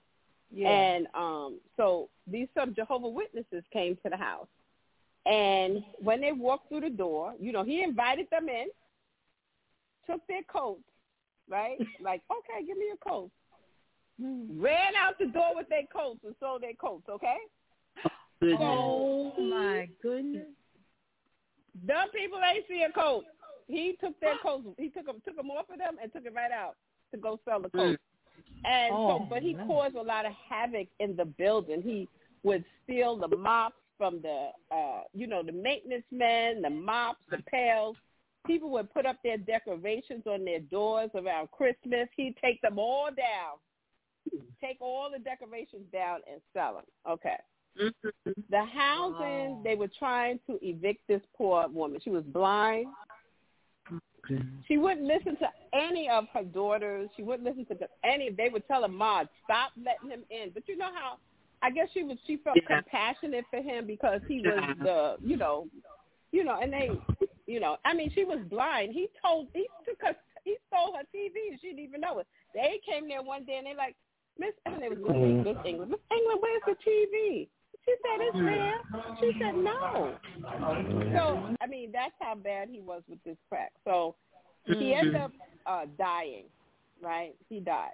Yeah. And so some Jehovah's Witnesses came to the house. And when they walked through the door, he invited them in, took their coats, right? Like, okay, give me your coats. Ran out the door with their coats and sold their coats, okay? Oh, my goodness. Dumb people ain't see a coat. He took their coats. He took them off of them and took it right out to go sell the coats. And but he caused a lot of havoc in the building. He would steal the mops from the, the maintenance men, the mops, the pails. People would put up their decorations on their doors around Christmas. He'd take them all down. Take all the decorations down and sell them. Okay. The housing, they were trying to evict this poor woman. She was blind. She wouldn't listen to any of her daughters. She wouldn't listen to any. They would tell her, "Ma, stop letting him in." But you know how, I guess she felt compassionate for him because he was the, and they, I mean, she was blind. He stole her TV and she didn't even know it. They came there one day and they like, Miss England, where's the TV? She said, it's there. She said, no. So, I mean, that's how bad he was with this crack. So he ended up dying, right? He died.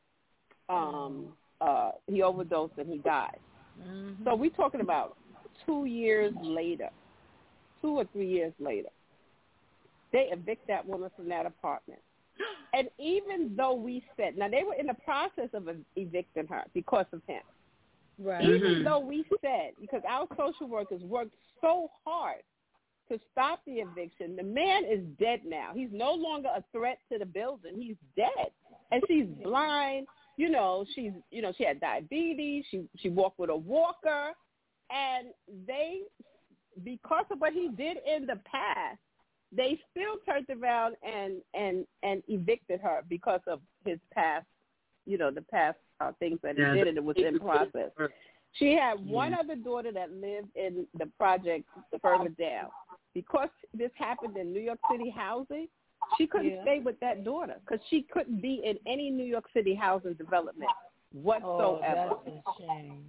He overdosed and he died. So we're talking about 2 years later, 2 or 3 years later, they evict that woman from that apartment. And even though we said, now they were in the process of evicting her because of him. Right. Even though we said, because our social workers worked so hard to stop the eviction, the man is dead now. He's no longer a threat to the building. He's dead. And she's blind. She had diabetes. She walked with a walker. And they, because of what he did in the past, they still turned around and evicted her because of his past, the past things that he did, and it was in process. She had one other daughter that lived in the project further down. Because this happened in New York City housing, she couldn't stay with that daughter because she couldn't be in any New York City housing development whatsoever. Oh, that's a shame.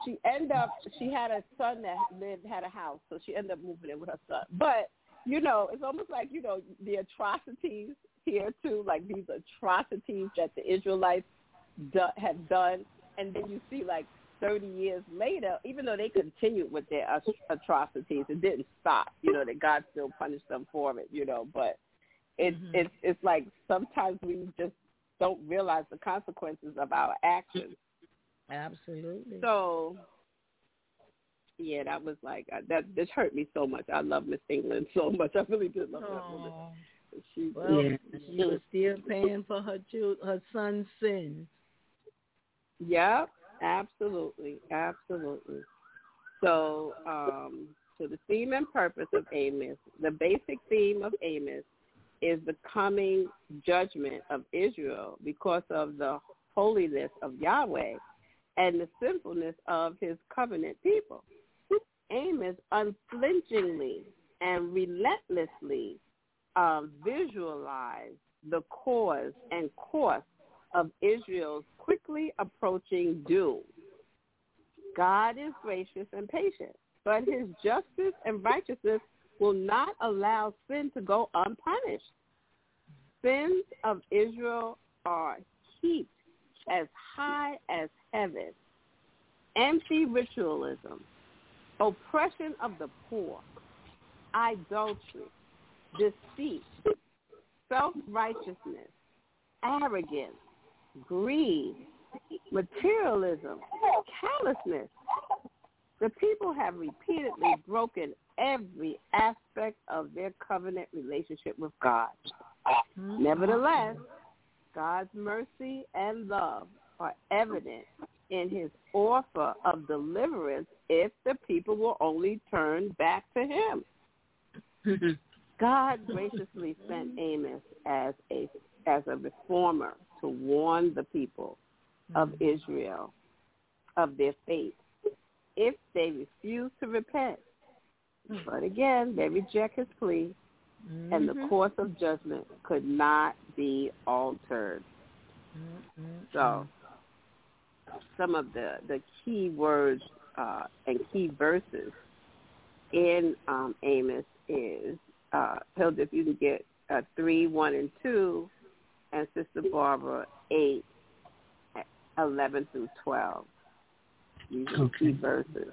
She had a son that had a house, so she ended up moving in with her son. But it's almost like, the atrocities here, too, like these atrocities that the Israelites have done. And then you see, like, 30 years later, even though they continued with their atrocities, it didn't stop, that God still punished them for it, But it's like sometimes we just don't realize the consequences of our actions. Absolutely. So... yeah, that was like, that just hurt me so much. I love Miss England so much. I really did love that woman. She was still paying for her son's sins. Yeah, absolutely. Absolutely. So, the theme and purpose of Amos, the basic theme of Amos is the coming judgment of Israel because of the holiness of Yahweh and the sinfulness of his covenant people. Amos unflinchingly and relentlessly visualized the cause and course of Israel's quickly approaching doom. God is gracious and patient, but his justice and righteousness will not allow sin to go unpunished. Sins of Israel are heaped as high as heaven. Empty ritualism, oppression of the poor, idolatry, deceit, self-righteousness, arrogance, greed, materialism, callousness. The people have repeatedly broken every aspect of their covenant relationship with God. Nevertheless, God's mercy and love are evident in his offer of deliverance if the people will only turn back to him. God graciously sent Amos as a reformer to warn the people of Israel of their fate if they refuse to repent. But again, they reject his plea, and the course of judgment could not be altered. So, some of the key words and key verses in Amos is, Hilda, if you can get 3, 1, and 2, and Sister Barbara 8, 11 through 12. These are key verses.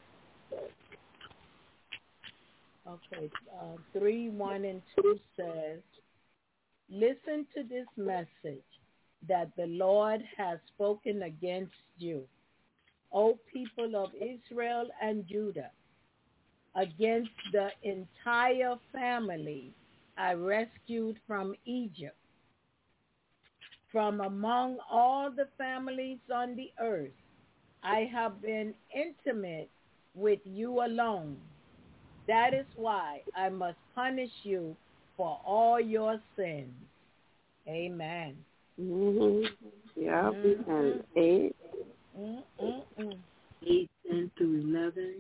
Okay, 3, 1, and 2 says, listen to this message that the Lord has spoken against you, O people of Israel and Judah, against the entire family I rescued from Egypt. From among all the families on the earth, I have been intimate with you alone. That is why I must punish you for all your sins. Amen. Mm-hmm. Yeah, and 8. 8, 10 through 11.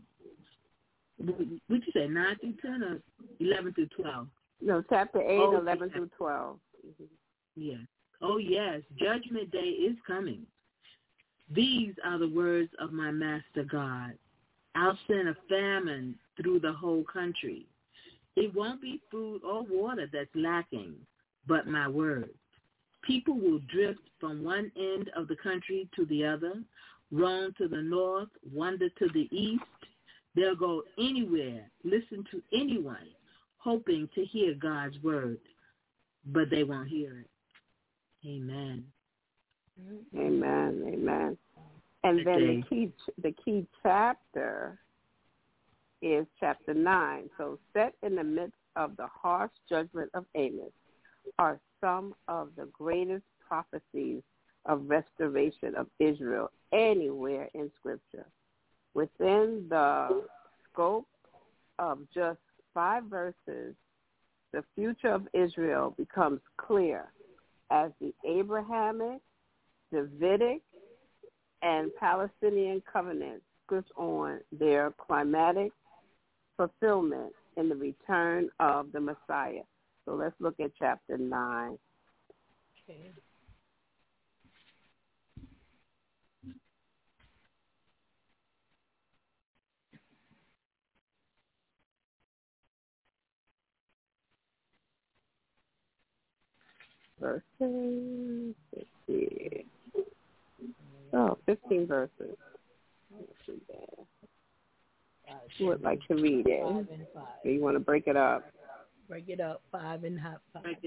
Would you say 9 through 10 or 11 through 12? No, chapter 8, 11 through 12. Mm-hmm. Yes. Oh, yes. Judgment day is coming. These are the words of my master God. I'll send a famine through the whole country. It won't be food or water that's lacking, but my word. People will drift from one end of the country to the other, roam to the north, wander to the east. They'll go anywhere, listen to anyone, hoping to hear God's word, but they won't hear it. Amen. Amen. Amen. And then the key chapter is chapter 9. So set in the midst of the harsh judgment of Amos are some of the greatest prophecies of restoration of Israel anywhere in Scripture. Within the scope of just 5 verses, the future of Israel becomes clear as the Abrahamic, Davidic, and Palestinian covenants push on their climatic fulfillment in the return of the Messiah. So let's look at chapter 9. Okay. Verses, let's see. Oh, 15 verses. Who would like to read it? 5 and 5. So you want to break it up? Break it up, 5 and 5.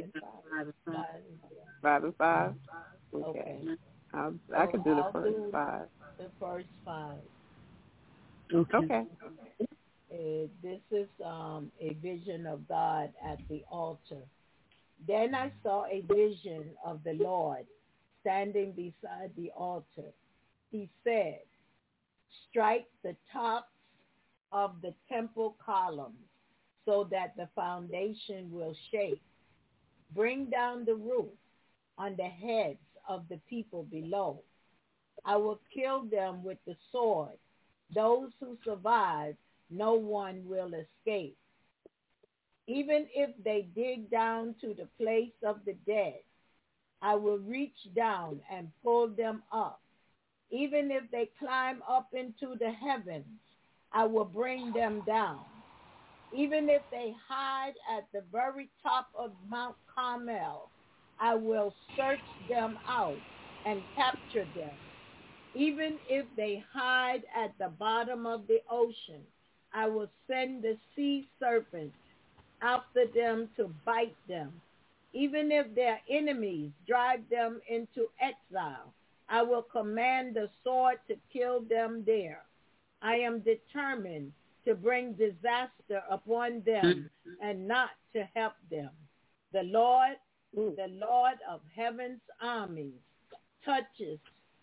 5 and 5? Okay. Okay. I could do the first 5. The first 5. Okay. This is a vision of God at the altar. Then I saw a vision of the Lord standing beside the altar. He said, strike the tops of the temple columns so that the foundation will shake. Bring down the roof on the heads of the people below. I will kill them with the sword. Those who survive, no one will escape. Even if they dig down to the place of the dead, I will reach down and pull them up. Even if they climb up into the heavens, I will bring them down. Even if they hide at the very top of Mount Carmel, I will search them out and capture them. Even if they hide at the bottom of the ocean, I will send the sea serpents after them to bite them. Even if their enemies drive them into exile, I will command the sword to kill them there. I am determined to bring disaster upon them and not to help them. The Lord of heaven's armies torches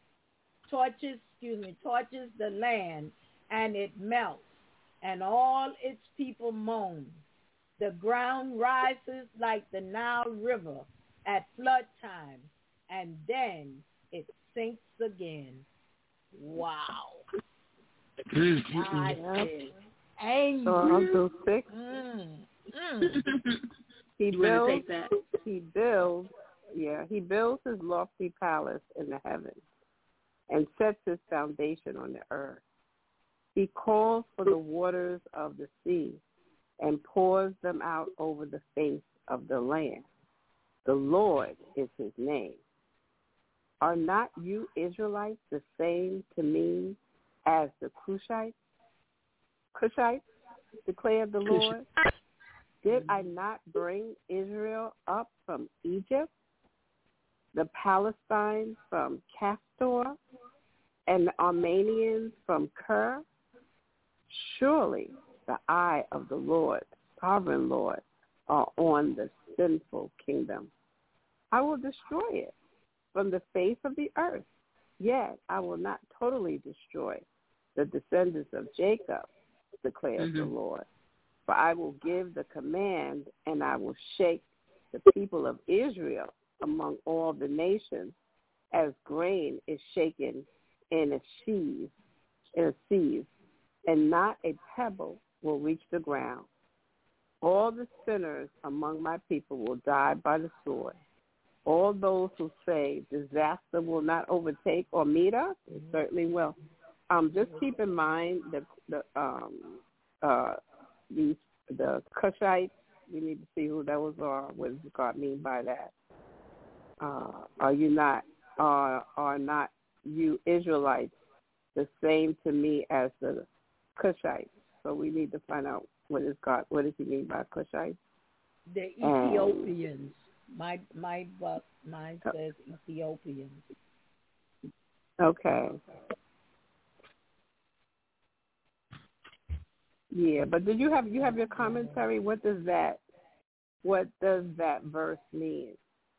the land, and it melts, and all its people moan. The ground rises like the Nile River at flood time, and then it sinks again. Wow. God is angry. So I'll do 6. He builds his lofty palace in the heavens and sets his foundation on the earth. He calls for the waters of the sea and pours them out over the face of the land. The Lord is his name. Are not you Israelites the same to me as the Cushites? Cushites, declared the Lord. Did I not bring Israel up from Egypt, the Palestine from Castor, and the Armenians from Kir? Surely the eye of the Lord, sovereign Lord, are on the sinful kingdom. I will destroy it from the face of the earth, yet I will not totally destroy the descendants of Jacob, declares the Lord. For I will give the command, and I will shake the people of Israel among all the nations, as grain is shaken in a sieve, and not a pebble will reach the ground. All the sinners among my people will die by the sword. All those who say disaster will not overtake or meet us, it certainly will. Just keep in mind the Cushites. We need to see who those are. What does God mean by that? Are not you Israelites the same to me as the Cushites? So we need to find out what does he mean by Cushites? The Ethiopians. My book, mine says Ethiopians. Okay. Yeah, but do you have your commentary? What does that verse mean?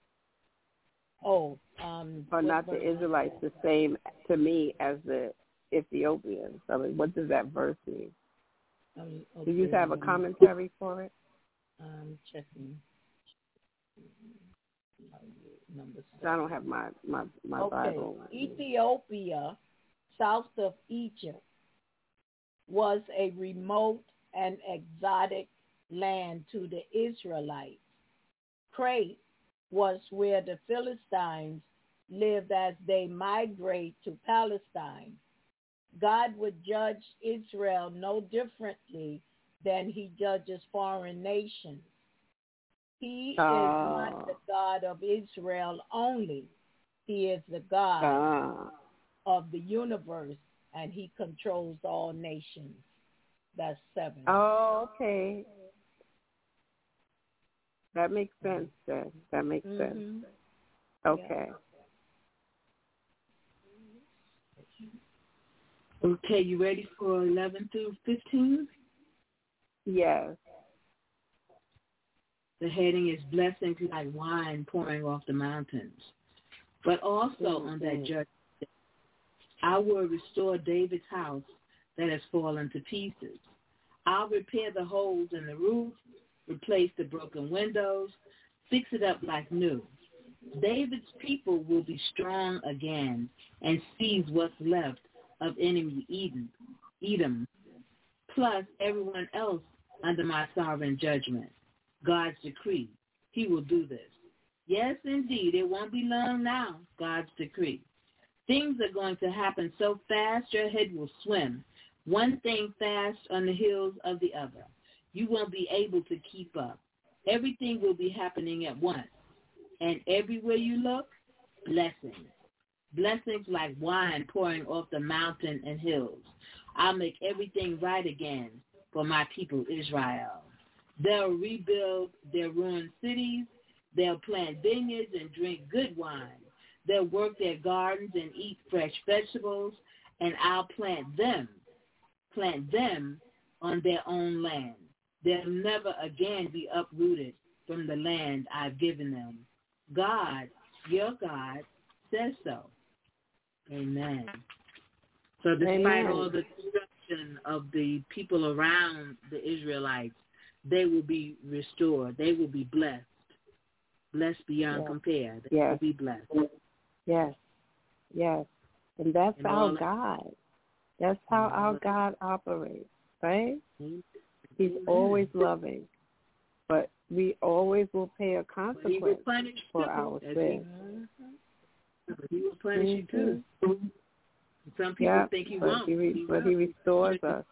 Or not the Israelites the same to me as the Ethiopians? I mean, what does that verse mean? Okay. Do you have a commentary for it? Checking. I don't have my Bible. Ethiopia, south of Egypt, was a remote and exotic land to the Israelites. Crete was where the Philistines lived as they migrate to Palestine. God would judge Israel no differently than he judges foreign nations. He is not the God of Israel only. He is the God of the universe, and he controls all nations. That's 7. Oh, okay. That makes sense, then. That makes sense. Okay. Okay, you ready for 11 through 15? Yes. The heading is blessings like wine pouring off the mountains. But also on that judgment day, I will restore David's house that has fallen to pieces. I'll repair the holes in the roof, replace the broken windows, fix it up like new. David's people will be strong again and seize what's left of enemy Edom, plus everyone else under my sovereign judgment. God's decree. He will do this. Yes, indeed. It won't be long now. God's decree. Things are going to happen so fast your head will swim. One thing fast on the heels of the other. You won't be able to keep up. Everything will be happening at once. And everywhere you look, blessings. Blessings like wine pouring off the mountain and hills. I'll make everything right again for my people Israel. They'll rebuild their ruined cities. They'll plant vineyards and drink good wine. They'll work their gardens and eat fresh vegetables, and I'll plant them on their own land. They'll never again be uprooted from the land I've given them. God, your God, says so. Amen. So despite all the destruction of the people around the Israelites, they will be restored. They will be blessed. Blessed beyond compare. They will be blessed. Yes. Yes. And that's our God. That's how our God operates, right? He's always loving. But we always will pay a consequence for our sin. He will punish you too. Some people think he won't. But he restores us.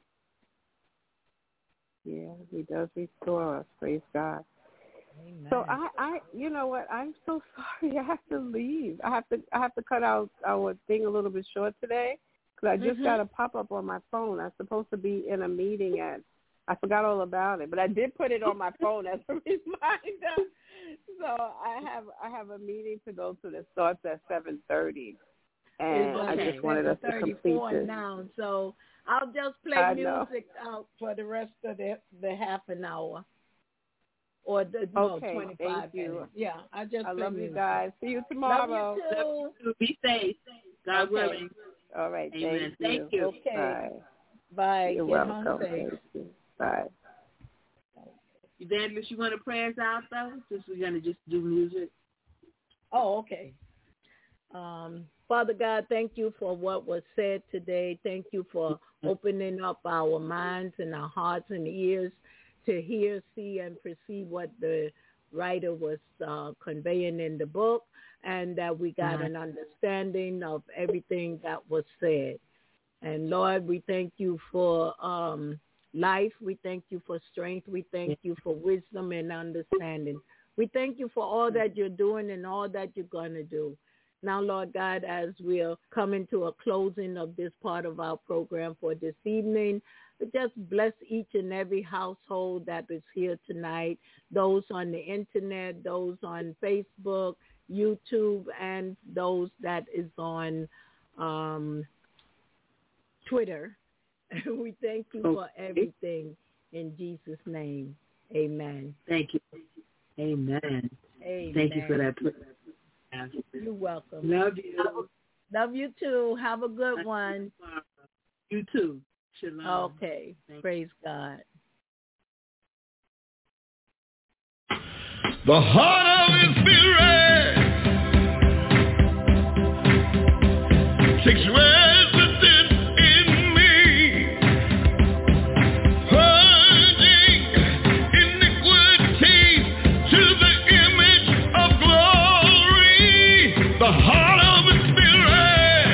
Yeah, he does restore us. Praise God. Amen. So I, you know what? I'm so sorry. I have to leave. I have to cut out our thing a little bit short today because I just got a pop-up on my phone. I'm supposed to be in a meeting I forgot all about it, but I did put it on my phone as a reminder. So I have a meeting to go to that starts at 7:30, and I just wanted us to complete it now. So I'll just play music out for the rest of the half an hour. Or 25 minutes. Yeah, I love you guys. See you tomorrow. Love you too. Be safe. God willing. All right. Amen. Thank you. Okay. Bye. You're welcome. Thank you. Bye. Evangelist, you want to pray us out though? Since we're gonna just do music. Oh, okay. Father God, thank you for what was said today. Thank you for opening up our minds and our hearts and ears to hear, see, and perceive what the writer was conveying in the book, and that we got an understanding of everything that was said. And Lord, we thank you for life. We thank you for strength. We thank you for wisdom and understanding. We thank you for all that you're doing and all that you're going to do. Now, Lord God, as we're coming to a closing of this part of our program for this evening, just bless each and every household that is here tonight, those on the internet, those on Facebook, YouTube, and those that is on Twitter. We thank you for everything in Jesus' name. Amen. Thank you. Amen. Amen. Thank you for that. You're welcome. Love you. Love you too. Have a good one. You too. Shalom. Okay. Praise God. The heart of His Spirit takes residence in me, purging iniquity to the image of glory. The heart of His Spirit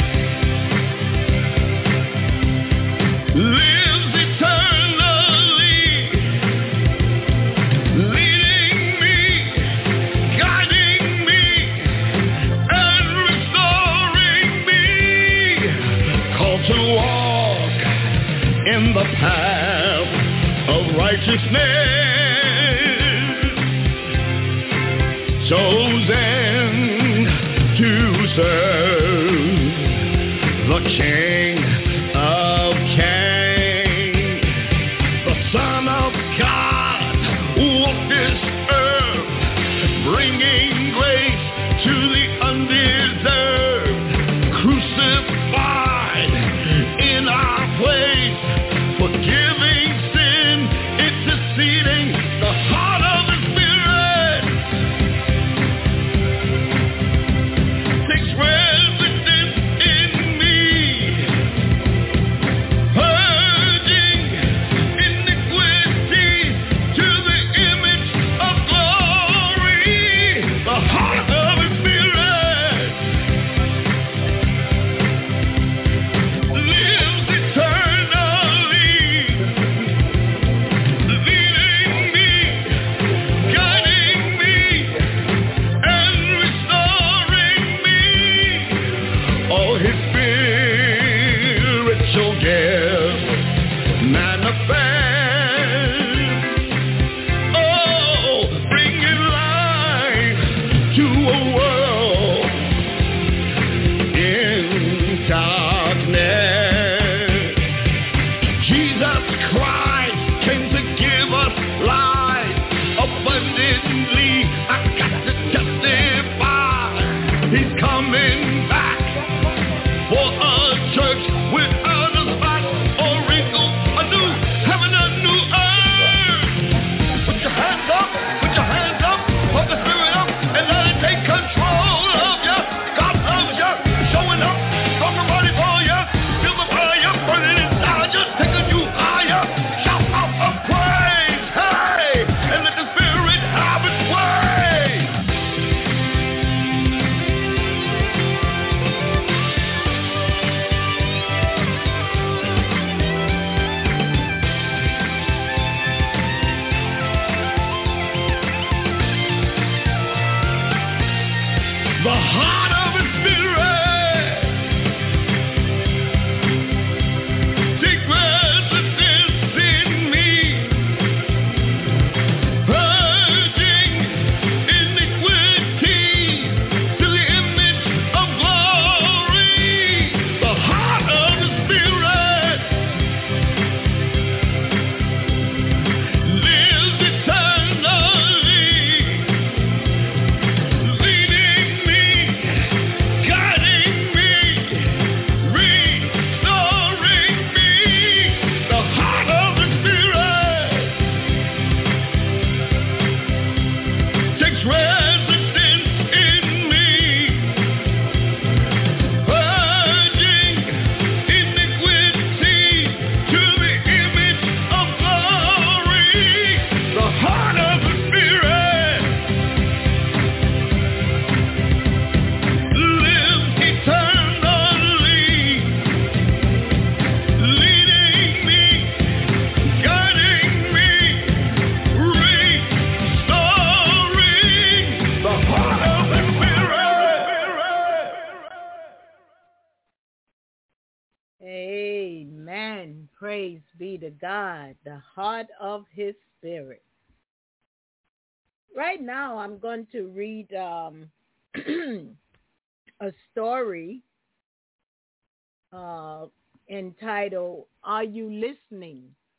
lives eternally, leading me, guiding me, and restoring me. Called to walk in the path of righteousness, chosen to serve the King of Kings. The Son of God walked this earth, bringing grace to the undeserved, crucified in our place, forgiving sin, interceding. The heart of the Spirit takes residence in me, Amen. Praise be to God, the heart of his spirit. Right now, I'm going to read a story entitled, Are You Listening?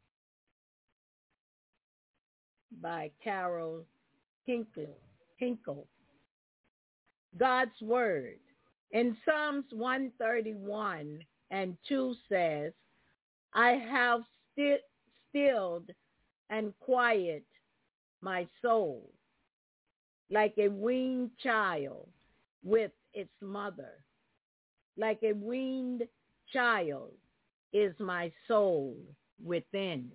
By Carol Hinkle. God's Word. In Psalms 131:2 says, I have stilled and quiet my soul like a weaned child with its mother. Like a weaned child is my soul within.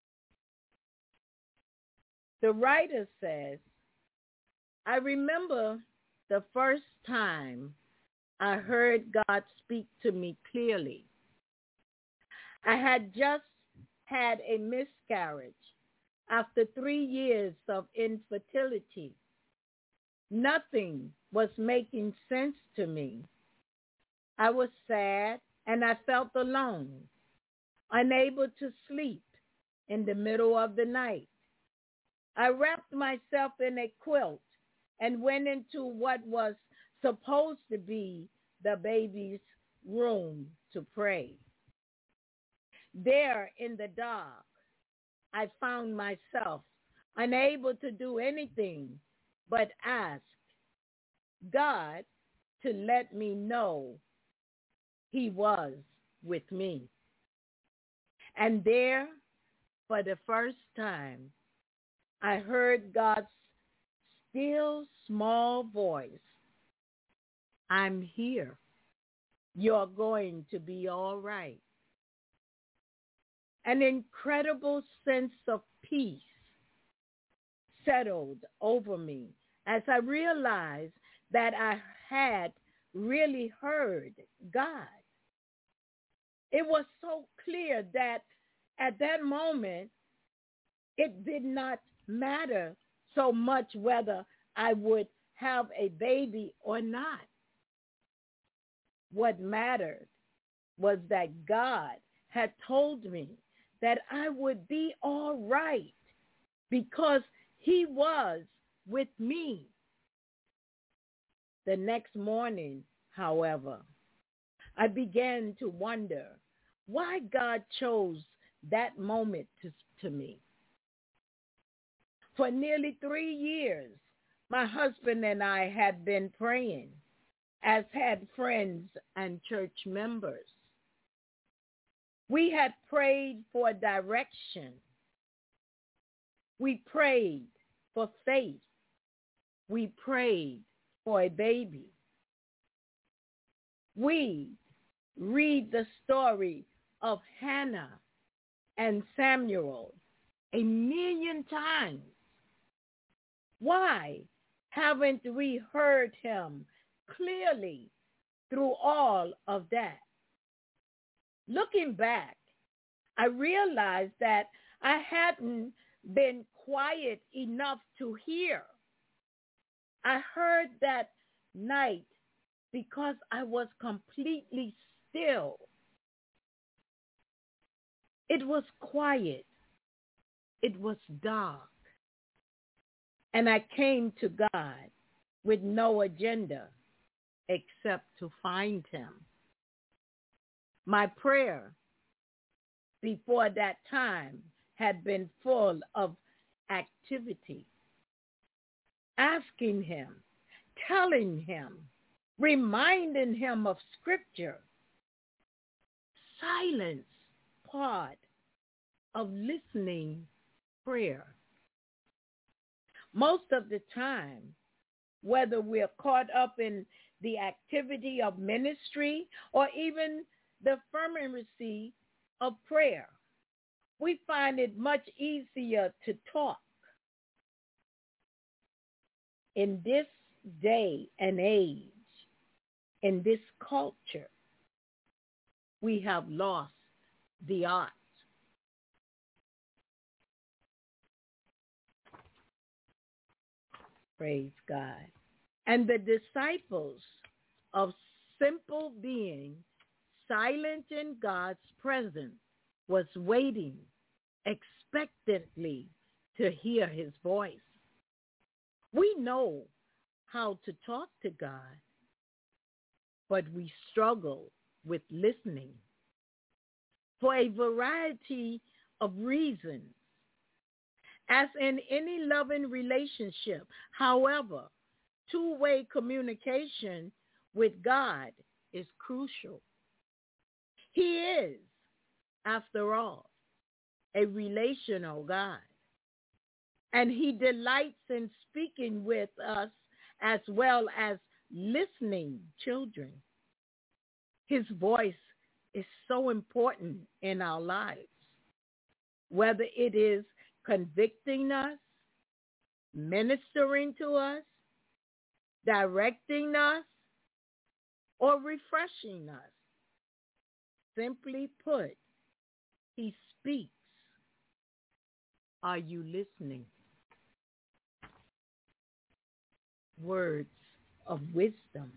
The writer says, I remember the first time I heard God speak to me clearly. I had just had a miscarriage after 3 years of infertility. Nothing was making sense to me. I was sad and I felt alone, unable to sleep in the middle of the night. I wrapped myself in a quilt and went into what was supposed to be the baby's room to pray. There in the dark, I found myself unable to do anything but ask God to let me know he was with me. And there, for the first time, I heard God's still small voice. I'm here. You're going to be all right. An incredible sense of peace settled over me as I realized that I had really heard God. It was so clear that at that moment, it did not matter so much whether I would have a baby or not. What mattered was that God had told me that I would be all right because he was with me. The next morning, however, I began to wonder why God chose that moment to me. For nearly 3 years, my husband and I had been praying, as had friends and church members. We had prayed for direction. We prayed for faith. We prayed for a baby. We read the story of Hannah and Samuel 1,000,000 times. Why haven't we heard him clearly through all of that? Looking back, I realized that I hadn't been quiet enough to hear. I heard that night because I was completely still. It was quiet. It was dark. And I came to God with no agenda except to find him. My prayer before that time had been full of activity, asking him, telling him, reminding him of Scripture. Silence, part of listening prayer. Most of the time, whether we're caught up in the activity of ministry or even the fervency of prayer, we find it much easier to talk. In this day and age, in this culture, we have lost the art. Praise God. And the disciples of simple being silent in God's presence, was waiting expectantly to hear his voice. We know how to talk to God, but we struggle with listening for a variety of reasons. As in any loving relationship, however, two-way communication with God is crucial. He is, after all, a relational God, and he delights in speaking with us as well as listening children. His voice is so important in our lives, whether it is convicting us, ministering to us, directing us, or refreshing us. Simply put, he speaks. Are you listening? Words of wisdom.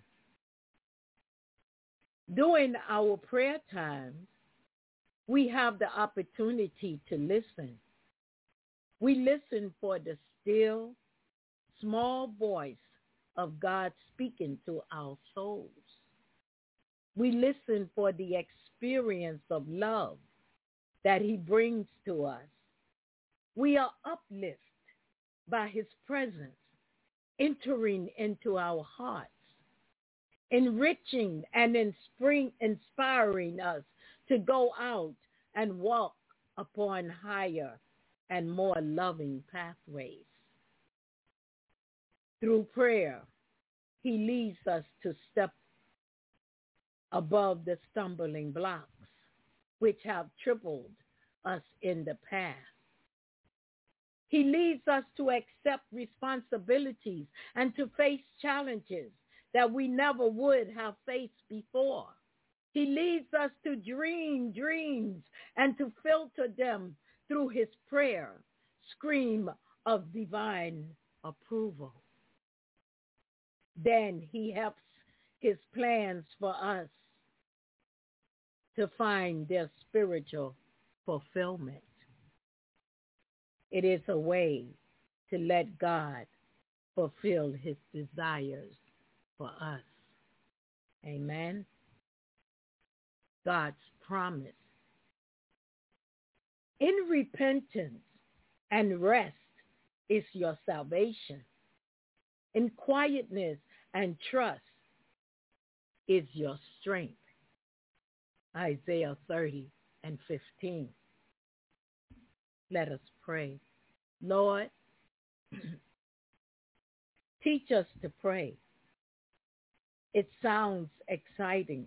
During our prayer times, we have the opportunity to listen. We listen for the still, small voice of God speaking to our souls. We listen for the experience of love that he brings to us. We are uplifted by his presence, entering into our hearts, enriching and inspiring us to go out and walk upon higher and more loving pathways. Through prayer, he leads us to step above the stumbling blocks which have tripled us in the past. He leads us to accept responsibilities and to face challenges that we never would have faced before. He leads us to dream dreams and to filter them through his prayer, scream of divine approval. Then he helps his plans for us to find their spiritual fulfillment. It is a way to let God fulfill his desires for us. Amen. God's promise. In repentance and rest is your salvation. In quietness and trust is your strength. Isaiah 30:15. Let us pray. Lord, teach us to pray. It sounds exciting.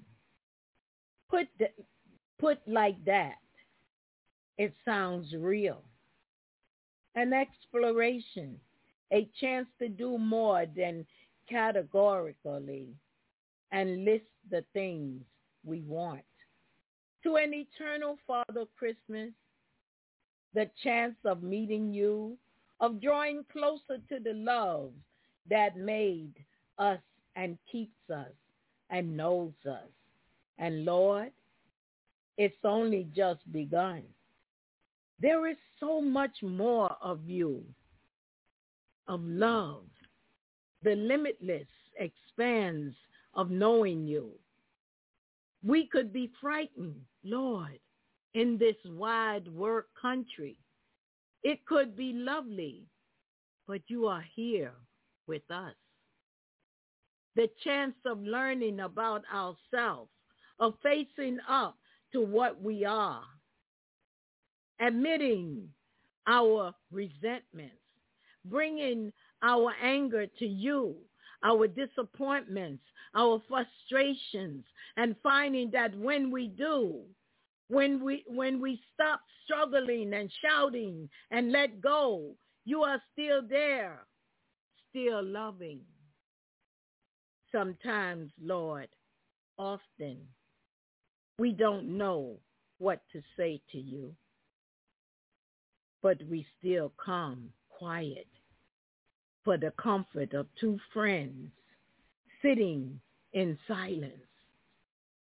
Put like that, it sounds real. An exploration, a chance to do more than categorically and list the things we want. To an eternal Father Christmas, the chance of meeting you, of drawing closer to the love that made us and keeps us and knows us. And Lord, it's only just begun. There is so much more of you, of love. The limitless expanse of knowing you. We could be frightened, Lord, in this wide world country. It could be lovely, but you are here with us. The chance of learning about ourselves, of facing up to what we are, admitting our resentments, bringing our anger to you, our disappointments, our frustrations, and finding that when we do, when we stop struggling and shouting and let go, you are still there, still loving. Sometimes, Lord, often, we don't know what to say to you, but we still come quiet for the comfort of two friends sitting in silence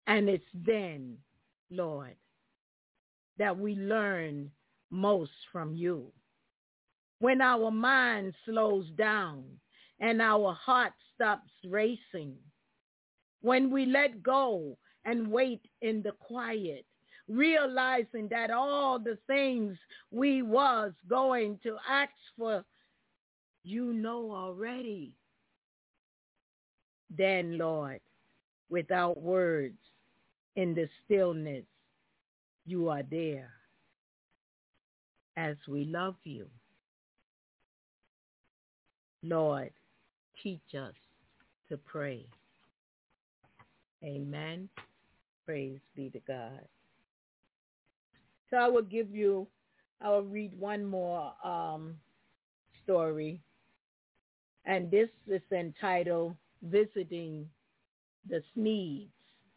And it's then, Lord, that we learn most from you. When our mind slows down and our heart stops racing, when we let go and wait in the quiet, realizing that all the things we was going to ask for, you know already. Then, Lord, without words, in the stillness, you are there as we love you. Lord, teach us to pray. Amen. Praise be to God. So I will read one more story. And this is entitled Visiting the Sneeds.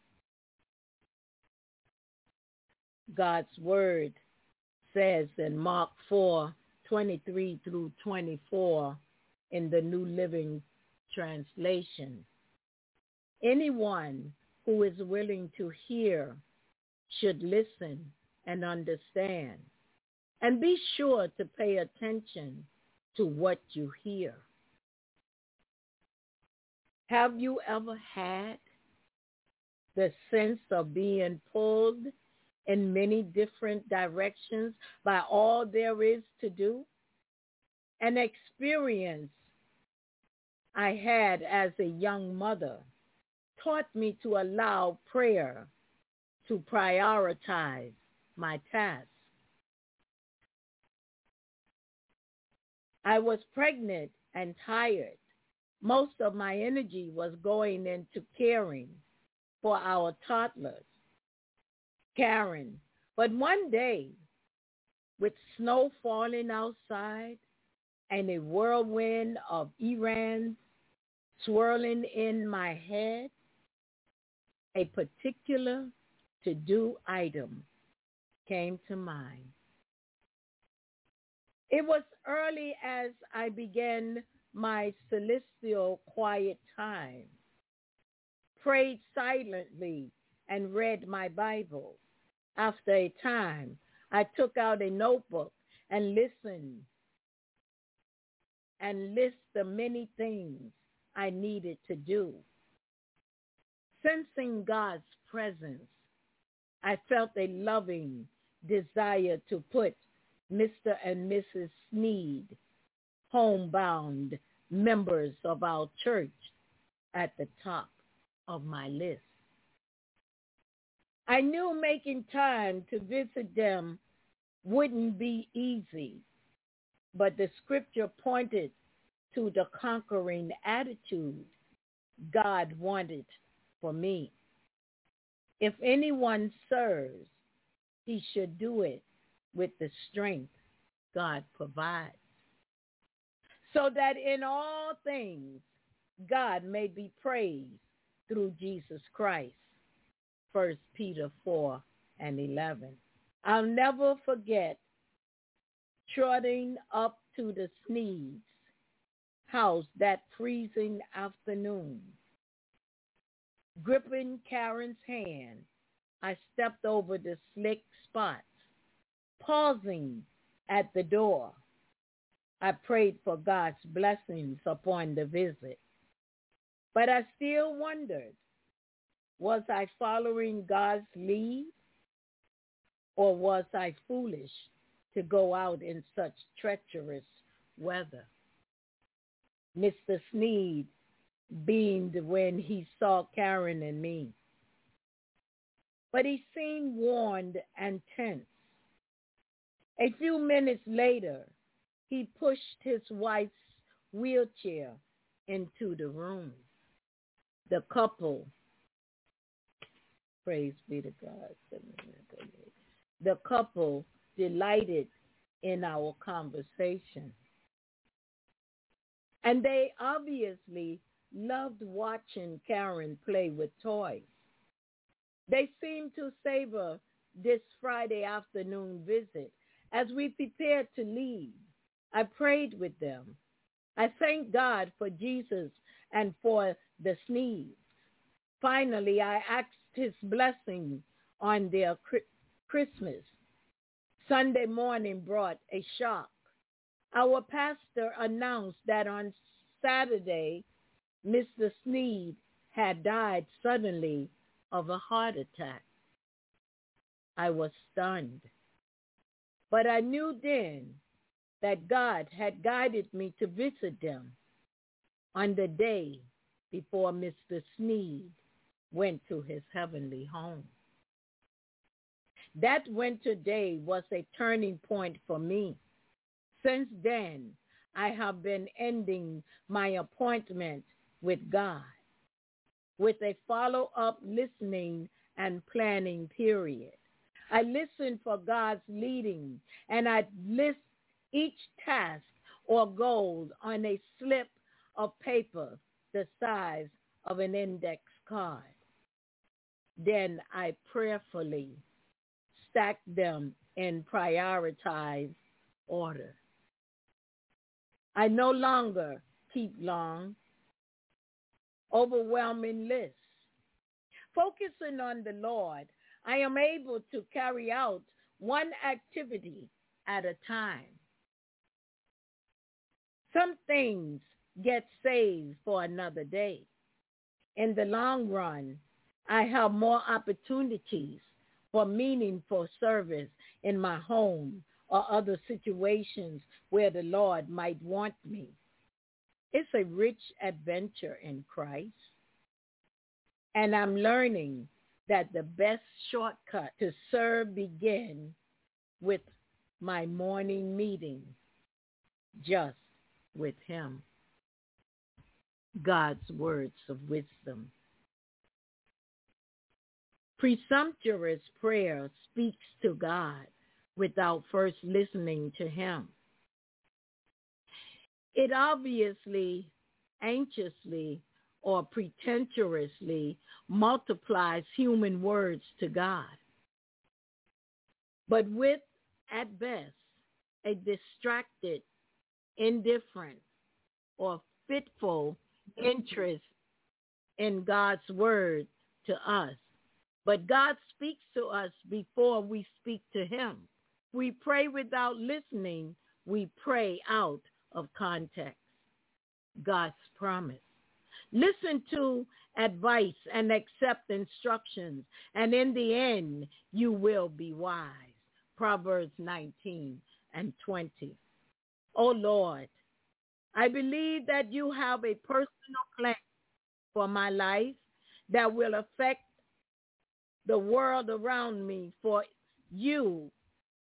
God's word says in Mark 4:23 through 24 in the New Living Translation, anyone who is willing to hear should listen and understand, and be sure to pay attention to what you hear. Have you ever had the sense of being pulled in many different directions by all there is to do? An experience I had as a young mother taught me to allow prayer to prioritize my task. I was pregnant and tired. Most of my energy was going into caring for our toddlers, Karen. But one day, with snow falling outside and a whirlwind of errands swirling in my head, a particular to-do item came to mind. It was early as I began my celestial quiet time, prayed silently, and read my Bible. After a time, I took out a notebook and listened and list the many things I needed to do. Sensing God's presence, I felt a loving desire to put Mr. and Mrs. Sneed, homebound members of our church, at the top of my list. I knew making time to visit them wouldn't be easy, but the scripture pointed to the conquering attitude God wanted for me. If anyone serves, he should do it with the strength God provides, so that in all things God may be praised through Jesus Christ. 1 Peter 4:11. I'll never forget trotting up to the Sneeds' house that freezing afternoon. Gripping Karen's hand, I stepped over the slick spots. Pausing at the door, I prayed for God's blessings upon the visit. But I still wondered, was I following God's lead, or was I foolish to go out in such treacherous weather? Mr. Sneed beamed when he saw Karen and me, but he seemed worn and tense. A few minutes later, he pushed his wife's wheelchair into the room. The couple, praise be to God, the couple delighted in our conversation. And they obviously loved watching Karen play with toys. They seemed to savor this Friday afternoon visit. As we prepared to leave, I prayed with them. I thanked God for Jesus and for the Sneeds. Finally, I asked his blessing on their Christmas. Sunday morning brought a shock. Our pastor announced that on Saturday, Mr. Sneed had died suddenly of a heart attack. I was stunned. But I knew then that God had guided me to visit them on the day before Mr. Sneed went to his heavenly home. That winter day was a turning point for me. Since then, I have been ending my appointment with God with a follow-up listening and planning period. I listen for God's leading, and I list each task or goal on a slip of paper the size of an index card. Then I prayerfully stack them in prioritized order. I no longer keep long, overwhelming lists. Focusing on the Lord, I am able to carry out one activity at a time. Some things get saved for another day. In the long run, I have more opportunities for meaningful service in my home or other situations where the Lord might want me. It's a rich adventure in Christ. And I'm learning that the best shortcut to serve begin with my morning meeting just with him. God's words of wisdom. Presumptuous prayer speaks to God without first listening to him. It obviously, anxiously, or pretentiously multiplies human words to God, but with, at best, a distracted, indifferent, or fitful interest in God's word to us. But God speaks to us before we speak to him. We pray without listening. We pray out of context. God's promise. Listen to advice and accept instructions, and in the end, you will be wise. Proverbs 19:20. Oh Lord, I believe that you have a personal plan for my life that will affect the world around me for you.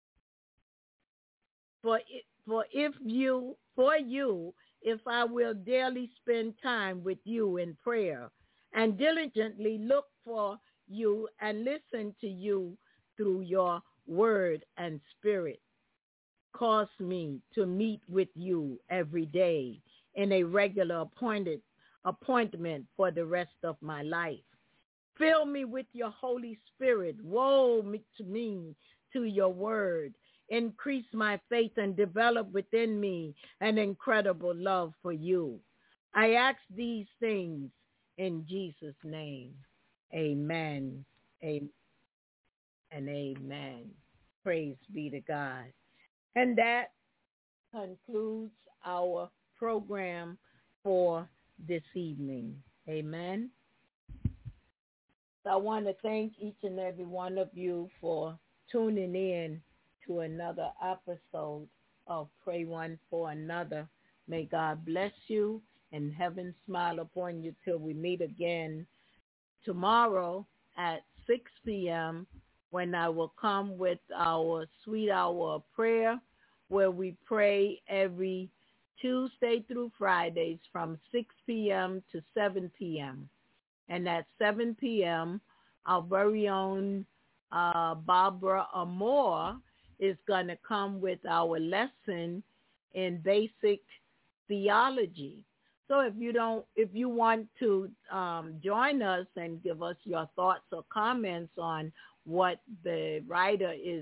If I will daily spend time with you in prayer and diligently look for you and listen to you through your word and spirit. Cause me to meet with you every day in a regular appointment for the rest of my life. Fill me with your Holy Spirit. Woe to me to your word. Increase my faith and develop within me an incredible love for you. I ask these things in Jesus' name. Amen. Amen. And amen. Praise be to God. And that concludes our program for this evening. Amen. So I want to thank each and every one of you for tuning in to another episode of Pray One for Another. May God bless you and heaven smile upon you till we meet again tomorrow at 6 p.m. when I will come with our sweet hour of prayer, where we pray every Tuesday through Fridays from 6 p.m. to 7 p.m. And at 7 p.m., our very own Barbara Amore is going to come with our lesson in basic theology. So if you want to join us and give us your thoughts or comments on what the writer is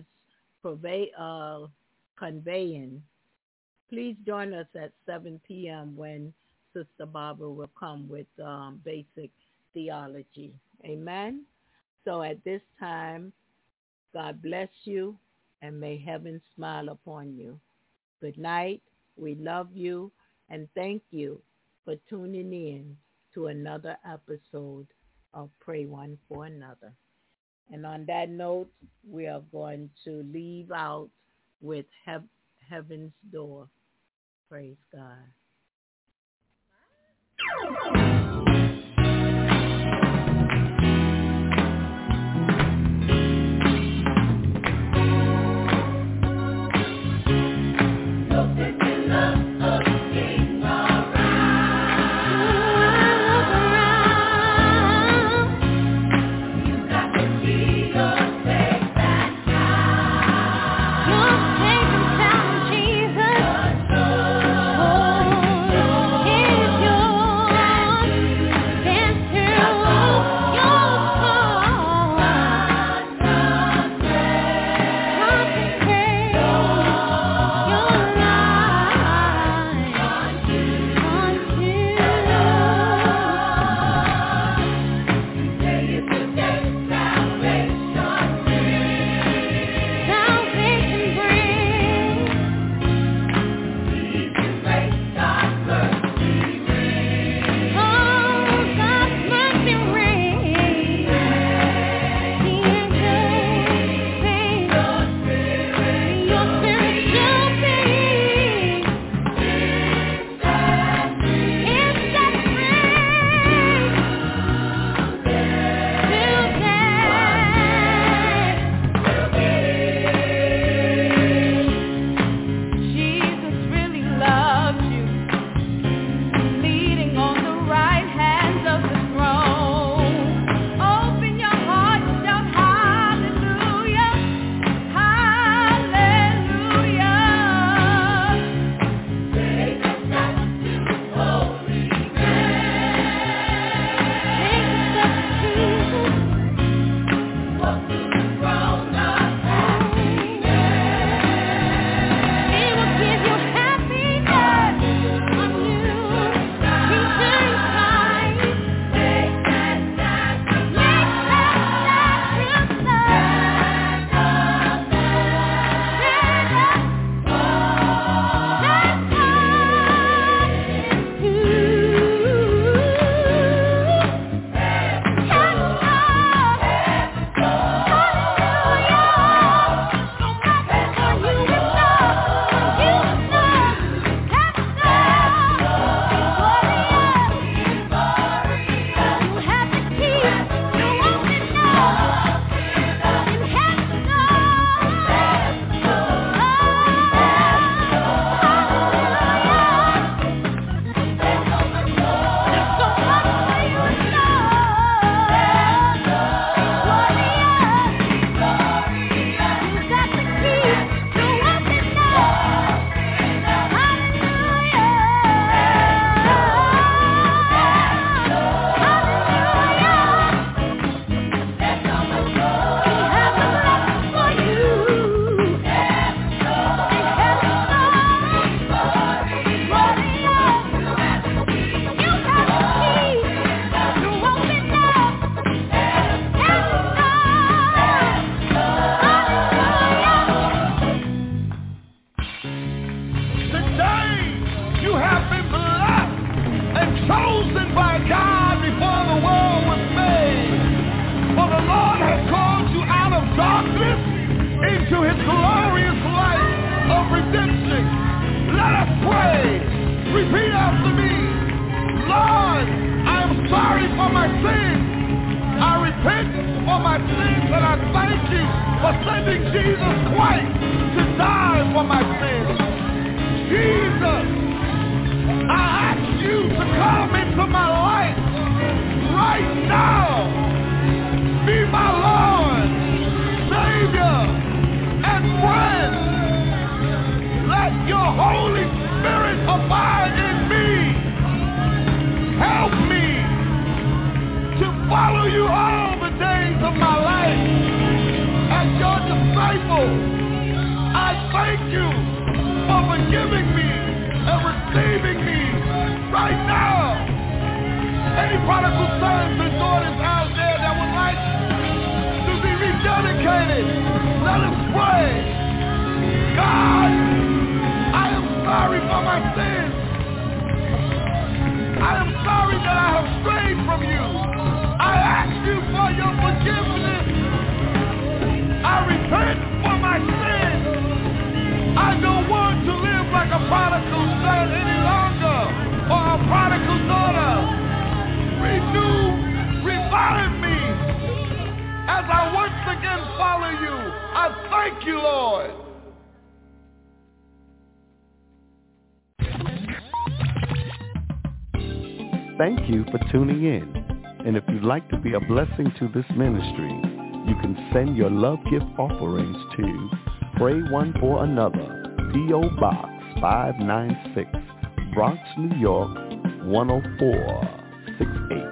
conveying, please join us at 7 p.m. when Sister Barbara will come with basic theology. Amen. So at this time, God bless you, and may heaven smile upon you. Good night. We love you, and thank you for tuning in to another episode of Pray One for Another. And on that note, we are going to leave out with Heaven's Door. Praise God. Any prodigal sons and daughters out there that would like Let us pray. God, I am sorry for my sins. I am sorry that I have strayed from you. I ask you for your forgiveness. I repent for my sins. I don't want to live like a prodigal son any longer, or a prodigal daughter. Revive me as I once again follow you. I thank you, Lord. Thank you for tuning in. And if you'd like to be a blessing to this ministry, you can send your love gift offerings to Pray One for Another, P.O. Box 596, Bronx, New York, 10468.